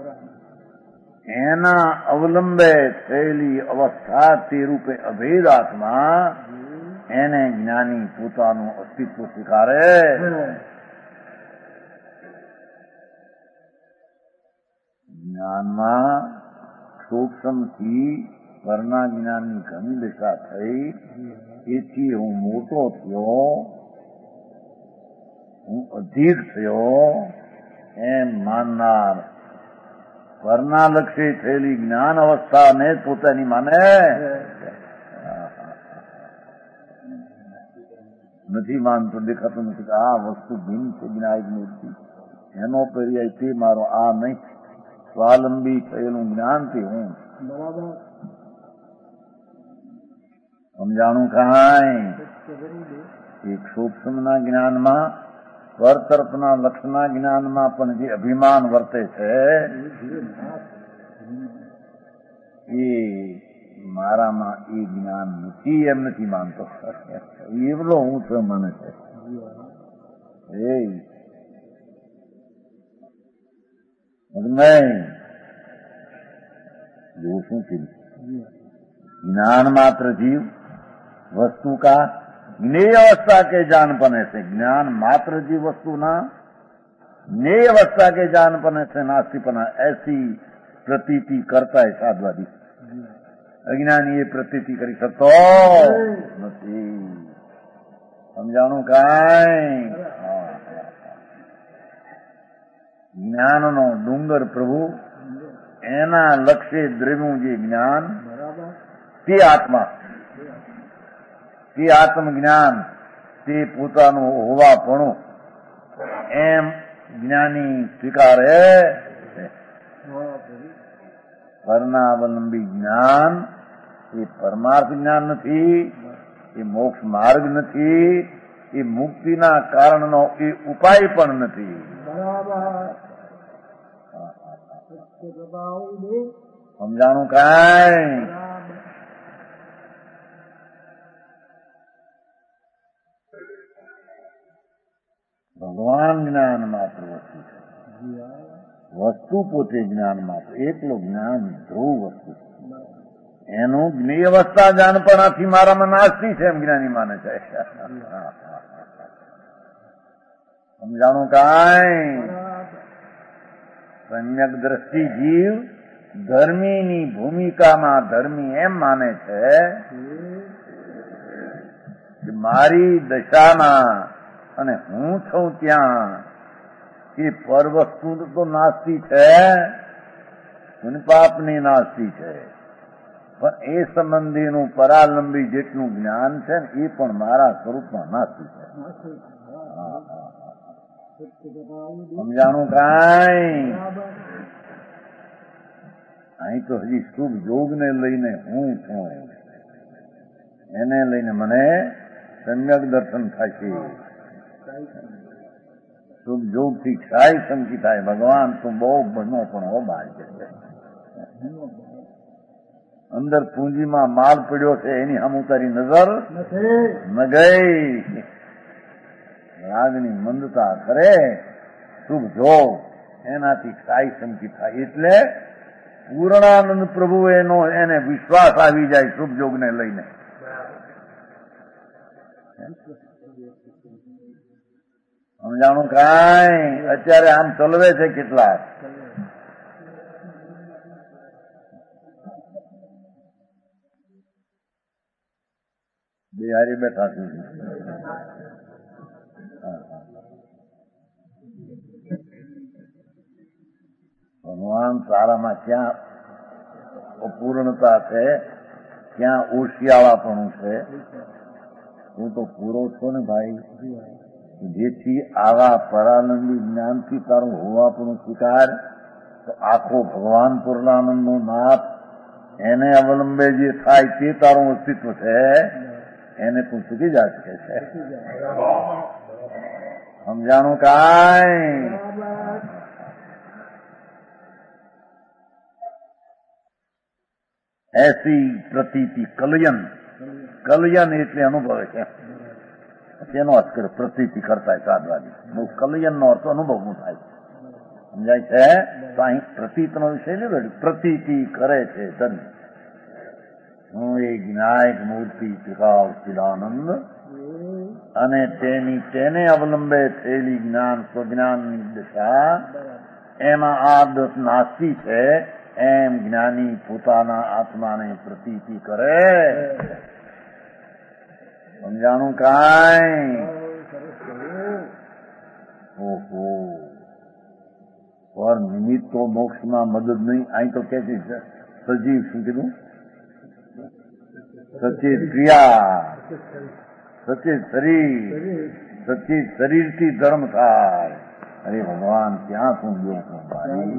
Speaker 2: એના અવલંબે થયેલી અવસ્થા તે રૂપે અભેદ આત્મા એને જ્ઞાની પોતાનું અસ્તિત્વ સ્વીકારે. જ્ઞાનમાં સૂક્ષ્મથી પરના જ્ઞાનની ઘણી દિશા થઈ. એથી હું મોટો થયો, હું અધિક થયો એમ માનનાર પરના લક્ષે થયેલી જ્ઞાન અવસ્થાને પોતાની માને નથી માનતો. દેખાતું નથી કે આ વસ્તુ ભિન્ન છે જ્ઞાયક મૂર્તિ. એનો પર્યાય તે મારો આ નહીં. સ્વાવલંબી થયેલું જ્ઞાન તે હું. સમજાણું કાંઈ? એક સૂક્ષ્મના જ્ઞાનમાં પર તરફના લક્ષના જ્ઞાનમાં પણ જે અભિમાન વર્તે છે એ મારામાં એ જ્ઞાન નથી એમ નથી માનતો. એવલો હું તો મને છે. એ નહીં જો શું કીધું? ज्ञान मात्र जीव वस्तु का ज्ञेय अवस्था के जान पने से, ज्ञान मात्र जीव वस्तु ना ज्ञेय अवस्था के जान पने से नास्तिपना ऐसी प्रतीति करता है साधवादी. अज्ञानी ये प्रतीति કરી શકતો નથી. સમજાણું કાંઈ? જ્ઞાનનો ડુંગર પ્રભુ એના લક્ષ્ય દ્રવ્યું જે જ્ઞાન તે આત્મા, તે આત્મજ્ઞાન, તે પોતાનું હોવાપણું એમ જ્ઞાની સ્વીકારે. પરનાવલંબી જ્ઞાન એ પરમાર્થ જ્ઞાન નથી, એ મોક્ષ માર્ગ નથી, એ મુક્તિના કારણનો એ ઉપાય પણ નથી. સમજાણું કાંઈ? ભગવાન જ્ઞાન માત્ર વસ્તુ છે. વસ્તુ પોતે જ્ઞાન માત્ર, એકલો જ્ઞાન ધ્રુવ વસ્તુ. એનું જ્ઞેય અવસ્થા જાણપણાથી મારામાં નાસ્તી છે એમ જ્ઞાની માને છે. સમજાણું કાંઈ? સમ્યક દ્રષ્ટિ જીવ ધર્મીની ભૂમિકામાં ધર્મી એમ માને છે કે મારી દશામાં અને હું છું ત્યાં એ પર વસ્તુ તો નાસ્તી છે, પાપની નાસ્તી છે, પણ એ સંબંધીનું પરાલંબી જેટલું જ્ઞાન છે ને એ પણ મારા સ્વરૂપમાં નાસ્તી છે. સમજાણું કાંઈ? અહીં તો હજી શુભ યોગને લઈને હું છું, એને લઈને મને સમ્યક દર્શન થશે. શુભ યોગથી ક્ષાય સમકી થાય. ભગવાન તું બહુ બનો પણ હો બહાર છે. અંદર પૂંજીમાં માલ પડ્યો છે એની હમ તારી નજર ન ગઈ. રાગની મંદતા કરે શુભ જોગ એનાથી ક્ષાય સંકી થાય. એટલે પૂર્ણાનંદ પ્રભુ એનો એને વિશ્વાસ આવી જાય શુભ યોગને લઈને. સમજાણું કાંઈ? અત્યારે આમ ચલવે છે કેટલાક. બે હારી બેઠા છું. ભગવાન તારામાં ક્યાં અપૂર્ણતા છે, ક્યાં ઓશિયાળાપણું છે. હું તો પૂરો છો ને ભાઈ, જેથી આવા પરાનંદી જ્ઞાનથી તારું હોવાપણું સ્વીકાર. તો આખો ભગવાન પૂર્ણાનંદનો નાથ એને અવલંબે જે થાય તે તારું અસ્તિત્વ છે, એને તું ચૂકી જા શકે છે. સમજાણું કાંઈ? એસી પ્રતીતિ કલયન. કલયન એટલે અનુભવે છે. તેનો અર્થ કરે પ્રતીતિ કરતા સાધવાની. બહુ કલયન નો અર્થ અનુભવનું થાય. સમજાય છે? તો અહીં પ્રતીતનો વિષય લીધો. પ્રતીતિ કરે છે ધન. હું એ જ્ઞાયક મૂર્તિ ચુકાવ ચિદાનંદ અને તેની તેને અવલંબે થયેલી જ્ઞાન સ્વજ્ઞાનની દશા, એમાં આ દસ નાસ્તી છે. એમ જ્ઞાની પોતાના આત્માને પ્રતીતિ કરે. સમજાણું કાંઈ? ઓહો, પર નિમિત્ત તો મોક્ષમાં મદદ નહીં. અહીં તો કે છે સજીવ, શું કીધું? સચિત ક્રિયા, સચિત શરીર, સચિત શરીરથી ધર્મ થાય. અરે ભગવાન, ક્યાં શું ગયો છું ભાઈ?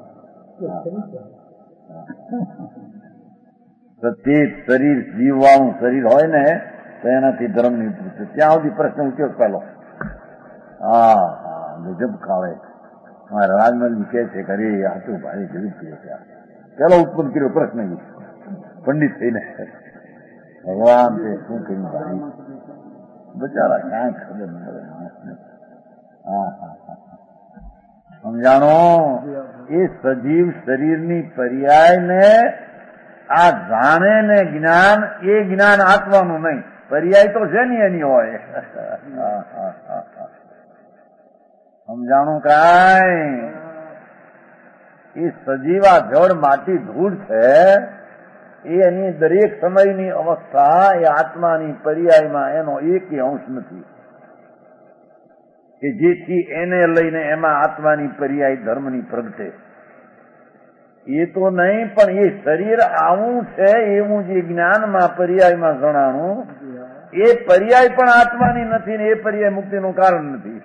Speaker 2: સચેત શરીર, જીવવાળું શરીર હોય ને તો એનાથી ધર્મ નહીં પૂછે. ત્યાં સુધી પ્રશ્ન ઉઠ્યો પેલો. હા હા, ગજબ ખાવે. મારા રાજમલ કહે છે કે અરે આ તો ભાઈ ગજબ કર્યો છે. પેલો ઉત્પન્ન કર્યો પ્રશ્ન પંડિત થઈને. ભગવાન તે શું કર્યું ભાઈ? બચારા ક્યાંય ખબર ન પડે માણસને. હા હા હા, સમજાણો? એ સજીવ શરીરની પર્યાયને આ જાણે ને જ્ઞાન, એ જ્ઞાન આત્માનું નહીં. પર્યાય તો છે ને એની હોય. સમજાણું કાંઈ? એ સજીવા જળ માટી ધૂળ છે. એ એની દરેક સમયની અવસ્થા એ આત્માની પર્યાયમાં એનો એક અંશ નથી કે જેથી એને લઈને એમાં આત્માની પર્યાય ધર્મની પ્રગટે. એ તો નહીં, પણ એ શરીર આવું છે એવું જે જ્ઞાનમાં પર્યાયમાં જણાણું, એ પર્યાય પણ આત્માની નથી ને એ પર્યાય મુક્તિનું કારણ નથી.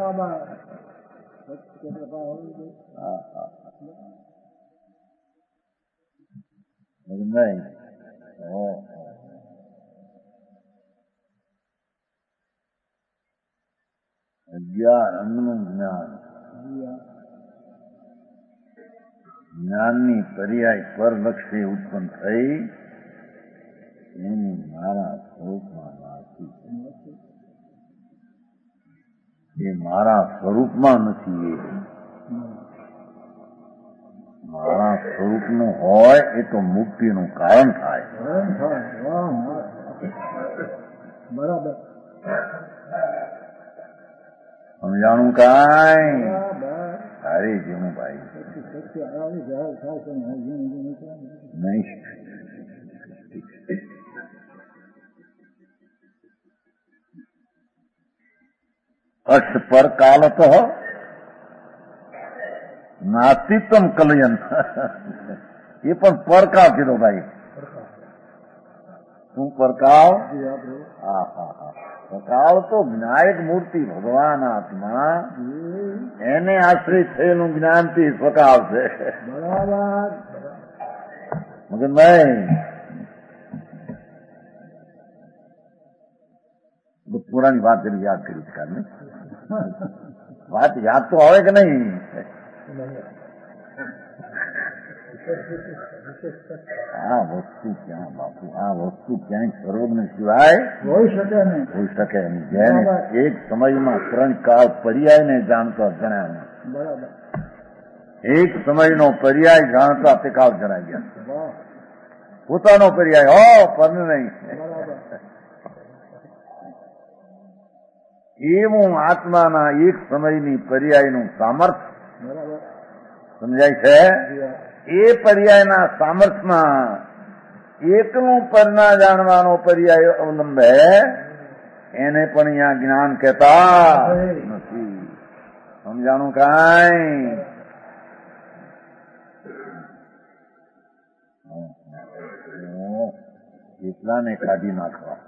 Speaker 2: નહીં અજ્ઞાનનું જ્ઞાન, જ્ઞાનની પર્યાય પરલક્ષે ઉત્પન્ન થઈ એની મારા સ્વરૂપમાં નથી. એ મારા સ્વરૂપમાં નથી. એ મારા સ્વરૂપનું હોય એ તો મુક્તિનું કારણ થાય.
Speaker 3: બરાબર.
Speaker 2: સમજાણું કાંઈ? અરે જેવું ભાઈ નહીં. અક્ષ પર કાલત નાસ્તિત્વ કલયન. એ પણ પરકાવ કીધો ભાઈ. શું પરકાવ? હા હા હા, પ્રકાવ તો જ્ઞાયક મૂર્તિ ભગવાન આત્મા, એને આશ્રિત થયેલું જ્ઞાનથી સ્વકાવ છે.
Speaker 3: બરાબર.
Speaker 2: મગનભાઈ પુરાની વાત કરી, યાદ કરી છે કારણે. વાત યાદ તો આવે કે નહીં? આ વસ્તુ ક્યાં બાપુ, આ વસ્તુ ક્યાંય સર્વજ્ઞ સિવાય
Speaker 3: હોઈ શકે નહીં.
Speaker 2: હોઈ શકે નહીં. જેને એક સમયમાં ત્રણ કાળ પર્યાયને જાણતો જણાવ્યો.
Speaker 3: બરાબર.
Speaker 2: એક સમયનો પર્યાય જાણતા તે કાવ જણાઈ ગયા.
Speaker 3: વાહ
Speaker 2: પોતાનો પર્યાય હો પર નહીં. એવું આત્માના એક સમયની પર્યાયનું સામર્થ્ય
Speaker 3: બરાબર
Speaker 2: સમજાય છે. એ પર્યાયના સામર્થ્યમાં એકનું પરના જાણવાનો પર્યાય અવલંબે એને પણ અહીંયા જ્ઞાન કહેતા નથી. સમજાણું કાંઈ? એટલાને કાઢી નાખવા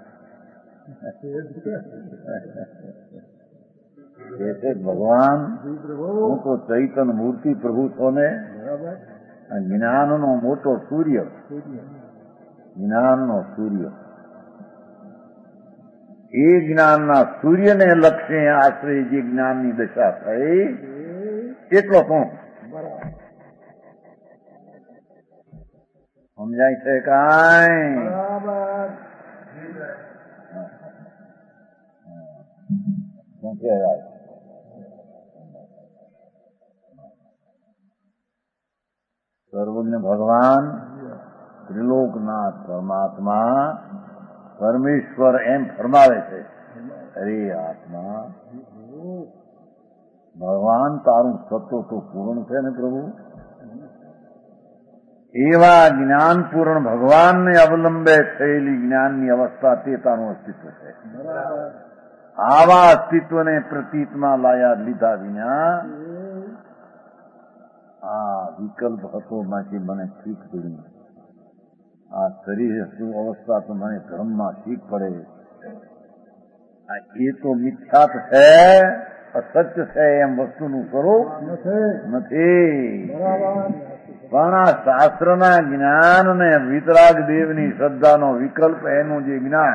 Speaker 2: કે છે ભગવાન હું તો ચૈતન મૂર્તિ પ્રભુ છો ને
Speaker 3: બરાબર
Speaker 2: જ્ઞાનનો મોટો સૂર્ય, જ્ઞાનનો સૂર્ય, એ જ્ઞાનના સૂર્યને લક્ષ્ય આશરે જે જ્ઞાનની દશા થઈ એટલો પણ સમજાય છે કાંઈ?
Speaker 3: બરાબર
Speaker 2: શું કહેવાય? સર્વજ્ઞ ભગવાન ત્રિલોકનાથ પરમાત્મા પરમેશ્વર એમ ફરમાવે છે, અરે આત્મા ભગવાન તારું સત્વ તો પૂર્ણ છે ને પ્રભુ. એવા જ્ઞાનપૂર્ણ ભગવાનને અવલંબે થયેલી જ્ઞાનની અવસ્થા તે તારું અસ્તિત્વ છે. આવા અસ્તિત્વને પ્રતીતમાં લાયા લીધા વિના આ વિકલ્પ હતો માંથી મને શીખ પડી. આ શરીર શું અવસ્થા તો મને ધર્મમાં શીખ પડે. એ તો મિથ્યાત છે, અસત્ય છે એમ વસ્તુનું સ્વરૂપ નથી. પણ આ શાસ્ત્રના જ્ઞાન ને વિતરાગ દેવની શ્રદ્ધાનો વિકલ્પ એનું જે જ્ઞાન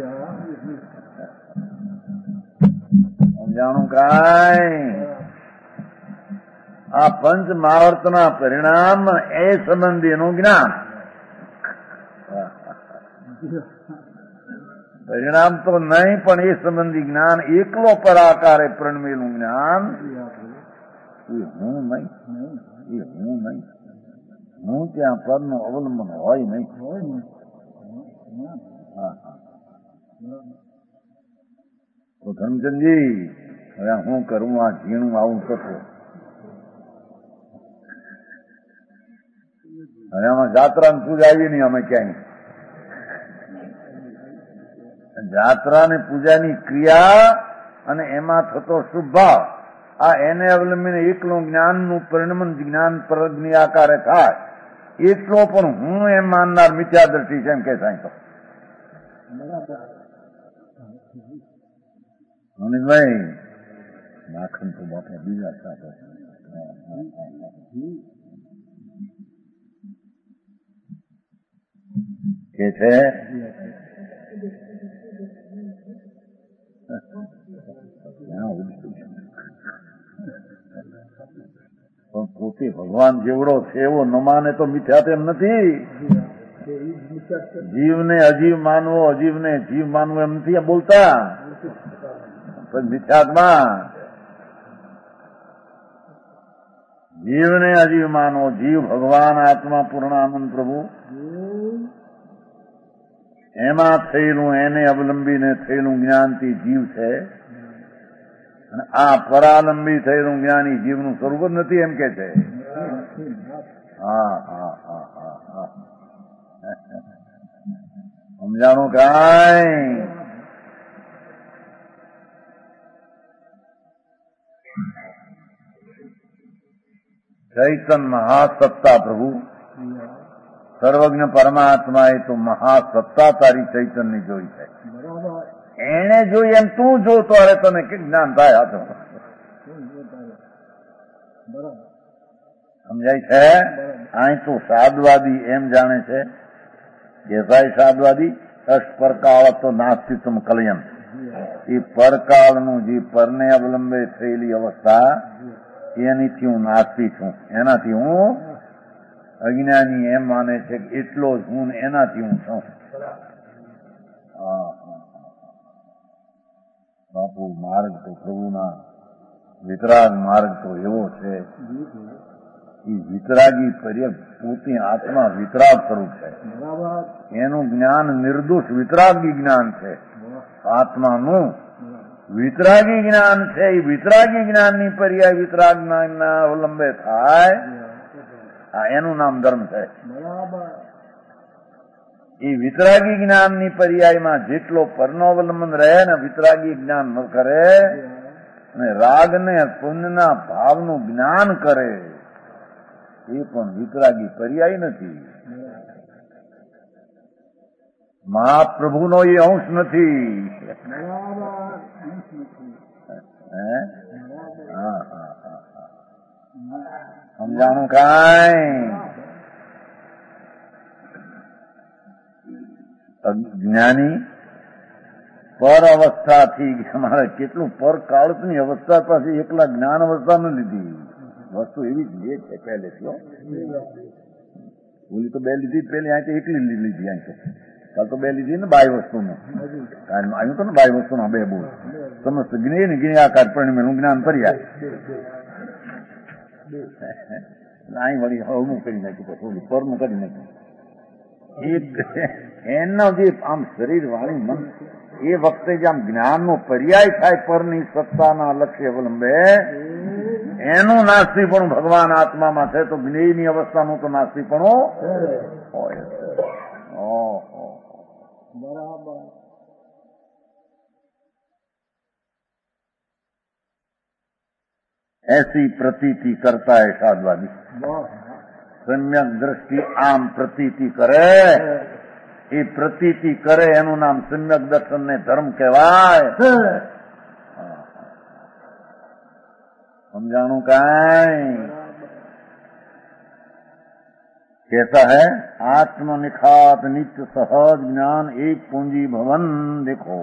Speaker 2: સમજાણું કાંઈ? આ પંચ મહાવર્તના પરિણામ એ સંબંધીનું જ્ઞાન. પરિણામ તો નહીં પણ એ સંબંધી જ્ઞાન એકલો પરાકારે પ્રણમેલું જ્ઞાન. એ હું નહીં, એ હું નહીં, હું ત્યાં પરનું અવલંબન હોય નહીં. તો ધનચંદજી હવે હું કરું આ ઝીણું આવું તત્વ. હવે આમાં જાત્રા ને પૂજા આવી નહીં અમે ક્યાંય. જાત્રા ને પૂજાની ક્રિયા અને એમાં થતો શુભ ભાવ આ એને અવલંબીને એકલું જ્ઞાનનું પરિણમન જ્ઞાન પ્રજ્ઞ આકારે થાય એટલો પણ હું એમ માનનાર મિથ્યાદર્શી છે એમ કે સાંઈ તો ભાઈ નાખન તો બાપા બીજા સાથે કે છે પણ પોતે ભગવાન જેવડો છે એવો ન માને તો મિથ્યા તેમ નથી. જીવને અજીવ માનવો, અજીવને જીવ માનવો એમ નથી બોલતા. પણ મિથ્યાત્મા જીવને અજીવ માનવો, જીવ ભગવાન આત્મા પૂર્ણાનંદ પ્રભુ એમાં થયેલું એને અવલંબીને થયેલું જ્ઞાનથી જીવ છે અને આ પરાલંબી થયેલું જ્ઞાની જીવનું સ્વરૂપ જ નથી એમ કે છે. હા હા હા હા હા સમજાણું કાંઈ? ચૈતન મહાસત્તા પ્રભુ સર્વજ્ઞ પરમાત્મા એ તો મહાસત્તા તારી ચૈતનની જોઈ છે. એને જોઈ એમ તું જોતો અરે તને કે જ્ઞાન થાય. આ તો સમજાય છે? અહીં તો સાદવાદી એમ જાણે છે કે ભાઈ સાદવાદી અષ્પરકાળ તો નાસ્તિત્વ કલયન. એ પરકાળનું જે પરને અવલંબે થયેલી અવસ્થા એનીથી હું નાસ્તી છું, એનાથી હું અજ્ઞાની એમ માને છે કે એટલો જ હું એનાથી હું છું. હા બાપુ માર્ગ તો પ્રભુના વિતરાગ માર્ગ તો એવો છે એ વિતરાગી પર્યગ પોતે આત્મા વિતરાગ સ્વરૂપ છે.
Speaker 3: બરાબર.
Speaker 2: એનું જ્ઞાન નિર્દોષ વિતરાગી જ્ઞાન છે. આત્માનું વિતરાગી જ્ઞાન છે. એ વિતરાગી જ્ઞાનની પર્યાય વિતરાગ જ્ઞાનના અવલંબે થાય, આ એનું નામ ધર્મ છે.
Speaker 3: બરાબર.
Speaker 2: એ વિતરાગી જ્ઞાનની પર્યાયમાં જેટલો પરનો અવલંબન રહે ને વિતરાગી જ્ઞાન ન કરે અને રાગ ને પુણ્યના ભાવનું જ્ઞાન કરે એ પણ વિતરાગી પર્યાય નથી. મહાપ્રભુનો એ અંશ નથી.
Speaker 3: બરાબર.
Speaker 2: હે? હા હા હા સમજાણું કાંઈ? જ્ઞાની પર અવસ્થાથી અમારે કેટલું પર કાળની અવસ્થા પાસે એકલા જ્ઞાન અવસ્થા ન લીધી. વસ્તુ એવી જ લે છે પહેલેથી. ઓલી તો બે લીધી પેલી આ એકલી લીધી. આ કાલ તો બે લીધી ને બાય વસ્તુનું આવ્યું તો ને બાય વસ્તુના બે બોલ સમસ્ત જ્ઞેય ને જ્ઞેયાકાર પરિણમેલું જ્ઞાન પર્યા અહીં વળી હવનું કરી નાખ્યું, પછી પરનું કરી નાખ્યું. એનો જે આમ શરીર વાણી મન એ વખતે જે આમ જ્ઞાનનો પર્યાય થાય પરની સત્તાના લક્ષ્ય અવલંબે એનું નાસ્તિપણું ભગવાન આત્મામાં છે તો જ્ઞેયની અવસ્થાનું તો નાસ્તિપણું હોય.
Speaker 3: બરાબર.
Speaker 2: ऐसी प्रतीति करता है साधवादी. सम्यक दृष्टि आम प्रतीति करे, એ પ્રતીતિ કરે એનું નામ સમ્યક દર્શન ને ધર્મ કહેવાય. સમજાણું કાંઈ? कैसा है? आत्मनिखात नित्य सहज ज्ञान एक पूंजी भवन. देखो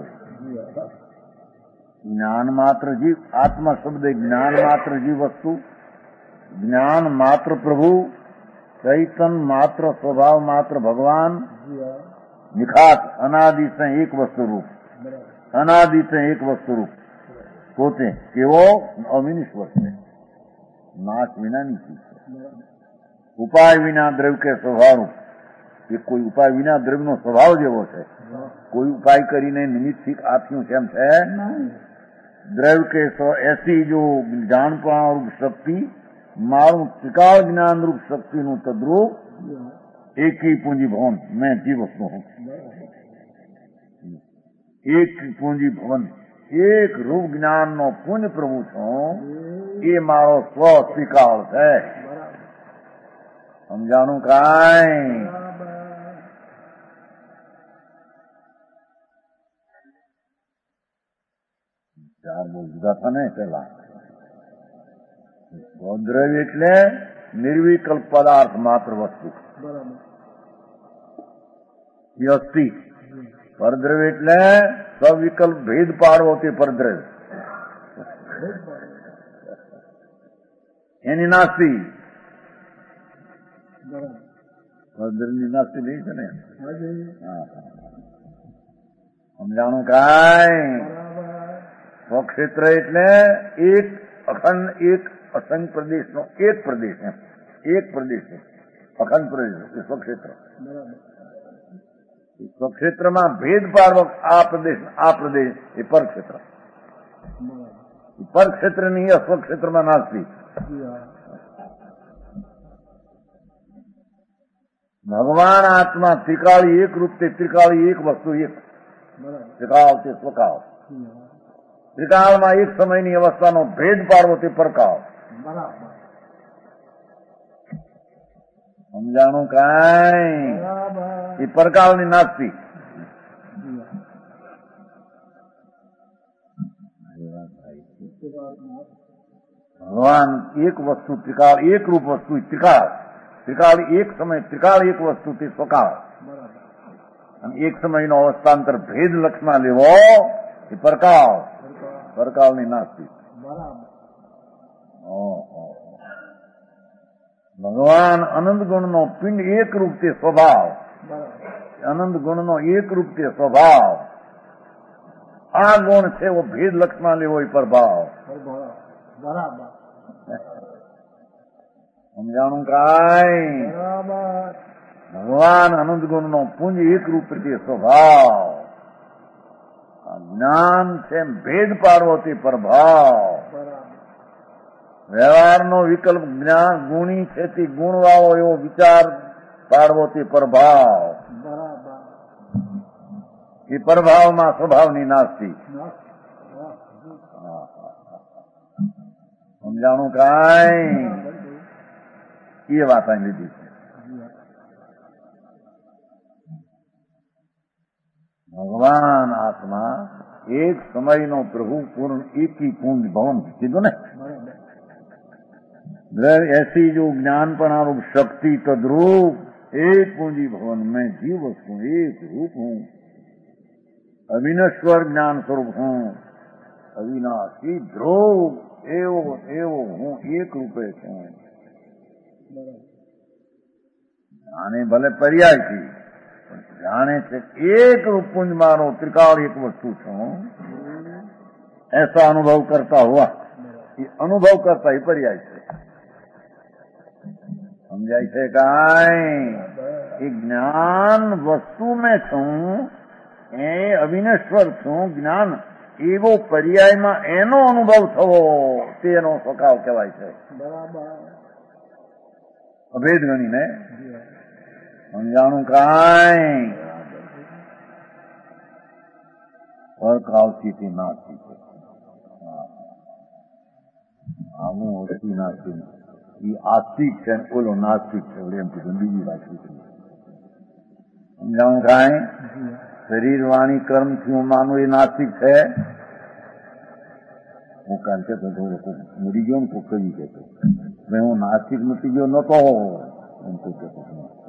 Speaker 2: ज्ञान मात्र जीव, आत्मा शब्द ज्ञान मात्र जीव वस्तु, ज्ञान मात्र प्रभु, चैतन्य मात्र स्वभाव मात्र भगवान, निखात अनादि से एक वस्तु रूप, अनादि से एक वस्तु रूप પોતે કેવો અવિનિશ્વર છે, નાશ વિનાની ચીજ છે, ઉપાય વિના દ્રવ્ય કે સ્વભાવ. એ કોઈ ઉપાય વિના દ્રવ્યનો સ્વભાવ જેવો છે. કોઈ ઉપાય કરીને નિમિત્તથી આપ્યું છે એમ છે. દ્રવ્ય કે એસી જો જાણપણા રૂપ શક્તિ મારું ત્રિકાળ જ્ઞાન રૂપ શક્તિનું તદ્રૂપ એકી પૂંજી ભવન મેં જીવસ્તુ હું. એક પૂંજી ભવન એક રૂપ જ્ઞાનનો પુણ્ય પ્રભુ છું. એ મારો સ્વ ત્રિકાળ છે. સમજાણું કાંઈ? ચાર બહુ જુદા હતા ને પેલા. દ્રવ્ય એટલે નિર્વિકલ્પ પદાર્થ માત્ર વસ્તુ એ અસ્થિ. પરદ્રવ્ય એટલે સવિકલ્પ ભેદ પાડવો તે પરદ્રવ્ય એની નાસ્તી. પરદ્રવ્યની નાસ્તી નહીં છે ને. સમજાણું કાંઈ? સ્વક્ષેત્ર એટલે એક અખંડ એક અસંખ્ય પ્રદેશનો એક પ્રદેશ એમ એક પ્રદેશ અખંડ પ્રદેશ એ સ્વક્ષેત્ર. સ્વક્ષેત્રમાં ભેદ પાડવો આ પ્રદેશ આ પ્રદેશ એ પરક્ષેત્ર. પરક્ષેત્રની એ સ્વક્ષેત્રમાં નાસ્તી. ભગવાન આત્મા ત્રિકાળી એક રૂપ તે ત્રિકાળી એક વસ્તુ એક ત્રિકાળ તે સ્વકાળ. ત્રિકાળમાં એક સમયની અવસ્થાનો ભેદ પાડવો તે પરકાળ. સમજાણું કાંઈ? એ પરકાળની નાસ્તી. ભગવાન એક વસ્તુ ત્રિકાળ એક રૂપ વસ્તુ ત્રિકાળ ત્રિકાળ એક સમય ત્રિકાળ એક વસ્તુ તે સ્વકાળ. અને એક સમયનો અવસ્થાંતર ભેદ લક્ષમાં લેવો એ પરકાળ પરકાળની નાસ્તી. ભગવાન અનંત ગુણનો પિંડ એક રૂપ તે સ્વભાવ. અનંત ગુણનો એક રૂપ તે સ્વભાવ. આ ગુણ છે એવો ભેદ લક્ષમાં લેવો એ પ્રભાવ. સમજાણું કાંઈ?
Speaker 3: બરાબર.
Speaker 2: ભગવાન અનંત ગુણનો પુંજ એક રૂપ છે સ્વભાવ. જ્ઞાન છે ભેદ પાડવોથી પ્રભાવ.
Speaker 3: બરાબર.
Speaker 2: વ્યવહારનો વિકલ્પ જ્ઞાન ગુણી છે તે ગુણવાળો એવો વિચાર પાડવોથી પ્રભાવ.
Speaker 3: બરાબર.
Speaker 2: એ પ્રભાવમાં સ્વભાવની નાસ્તી. સમજાણું કાંઈ? એ વાત અહીં લીધી છે. ભગવાન આત્મા એક સમયનો પ્રભુ પૂર્ણ એકી પુંજ ભવન કીધું ને, ऐसी जो ज्ञानपणा रूप शक्ति तद्रूप एक पूंजी भवन में जीव वस्तु एक रूप हूँ, अविनश्वर ज्ञान स्वरूप हूँ, अविनाशी ध्रुव एवो एवो हूँ एक रूपे છું. જાણે ભલે પર્યાય થી પણ જાણે છે એક રૂપ પુંજ મારો ત્રિકાળ એક વસ્તુ છું, ऐसा अनुभव करता हुआ. ये अनुभव करता ही पर्याय છે. સમજાય છે કાંઈ? એ જ્ઞાન વસ્તુ મેં છું, એ અવિનશ્વર છું. જ્ઞાન એવો પર્યાયમાં એનો અનુભવ થવો તેનો સ્વભાવ કહેવાય છે. અભેદ ગણીને સમજાણું કાંઈ? પરકાવથી તે નાસ્તી છે. આવું ઓછી નાસ્તી એ આસ્તિક છે, ઓલો નાસ્તિક છે. એમ કીધું બીજી વાત કીધી. સમજાણું કાંઈ? શરીર વાણી કર્મથી હું માનું એ નાસ્તિક છે. હું કાલ કહેતો હતો મરી ગયો ને તો કહી કહેતો ભાઈ હું નાસ્તિક મટી ગયો નતો એમ તો કહેતો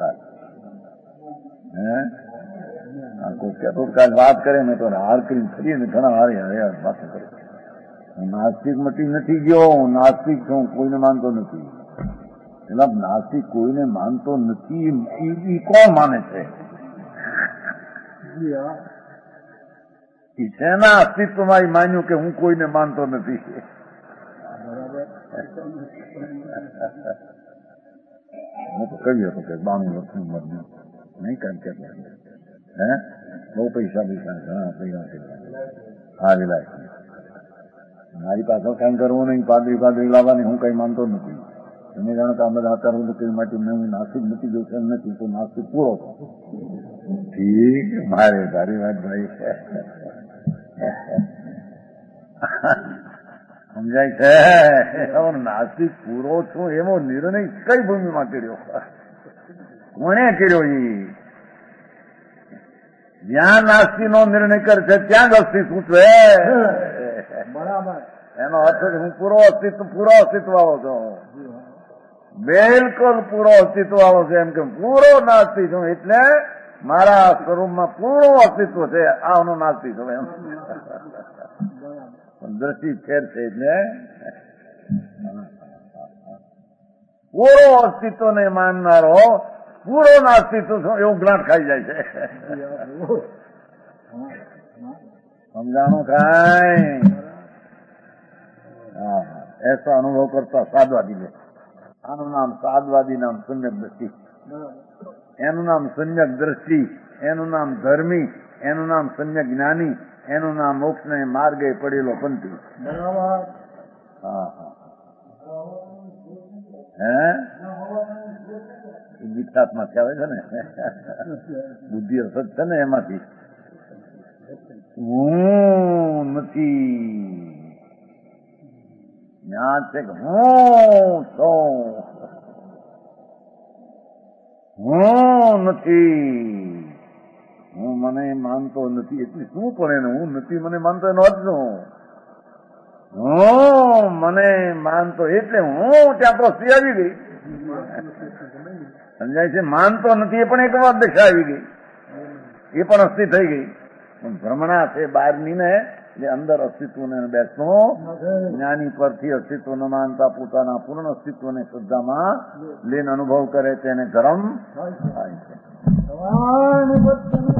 Speaker 2: હે કોઈ કહેતો કાલ વાત કરે ને તો હાર કરીને ફરીએ ને ઘણા હારે હારે વાતો કરે. હું નાસ્તિક મટી નથી ગયો, હું નાસ્તિક છું, કોઈને માનતો નથી. એટલે નાસ્તિક કોઈને માનતો નથી એ કોણ માને છે? શેના અસ્તિત્વમાં માન્યું કે હું કોઈને માનતો નથી? હું તો કહી હતો કે બાણું વર્ષની ઉંમરની નહીં કામ કે હે બહુ પૈસા પૈસા ઘણા પૈસા હા વિલાય મારી પાછળ કામ કરવું નહીં, પાદરી પાદરી લાવવાની હું કઈ માનતો નથી. તમે જાણો કે આ બધા અત્યારે હું માટે મેં નાસિક નથી ગયો એમ નથી તો નાસિક પૂરો થયો. ઠીક મારે તારી વાત ભાઈ સમજાય છે? નાસ્તિક પૂરો છું એવો નિર્ણય કઈ ભૂમિમાં કર્યો? કોને કર્યો? એ જ્યાં નાસ્તી નો નિર્ણય કરે છે ત્યાં જ અસ્તિત્વ છે.
Speaker 3: બરાબર.
Speaker 2: એનો અર્થ હું પૂરો અસ્તિત્વ પૂરો અસ્તિત્વ આવો છું, બિલકુલ પૂરો અસ્તિત્વ આવો છે. એમ કે પૂરો નાસ્તી છું એટલે મારા સ્વરૂપમાં પૂરું અસ્તિત્વ છે. આનો નાસ્તી છું એમ દ્રષ્ટિ ફેર છે એટલે પૂરો અસ્તિત્વ ને માનનારો પૂરો નાસ્તિત્વ છું એવું ગ્રાન્ટ ખાઈ જાય છે. સમજાણું કાંઈ? હા, એસો અનુભવ કરતા સાદવાદી લે. આનું નામ સાદવાદી નામ સમ્યક દ્રષ્ટિ, એનું નામ સમ્યક દ્રષ્ટિ, એનું નામ ધર્મી, એનું નામ સમ્યક જ્ઞાની, એનું નામ મોક્ષ ને માર્ગે પડેલો પંથી. હા હા હે ગીતાત્મા કહેવાય છે ને, બુદ્ધિ અસત છે ને એમાંથી. હું નથી જ્ઞાન છે કે હું છું, હું નથી. હું મને માનતો નથી એટલે શું પણ એને હું નથી મને માનતો એનો અર્થ શું? હું મને માનતો એટલે હું ત્યાં તો સ્ત્રી આવી ગઈ. સમજાય છે? માનતો નથી એ પણ એક વાત દશા આવી ગઈ, એ પણ અસ્થિ થઈ ગઈ. ભ્રમણા છે બહારની ને જે અંદર અસ્તિત્વને બેસતું જ્ઞાની પરથી અસ્તિત્વ ન માનતા પોતાના પૂર્ણ અસ્તિત્વને શ્રદ્ધામાં લઈને અનુભવ કરે તેને ધર્મ થાય છે.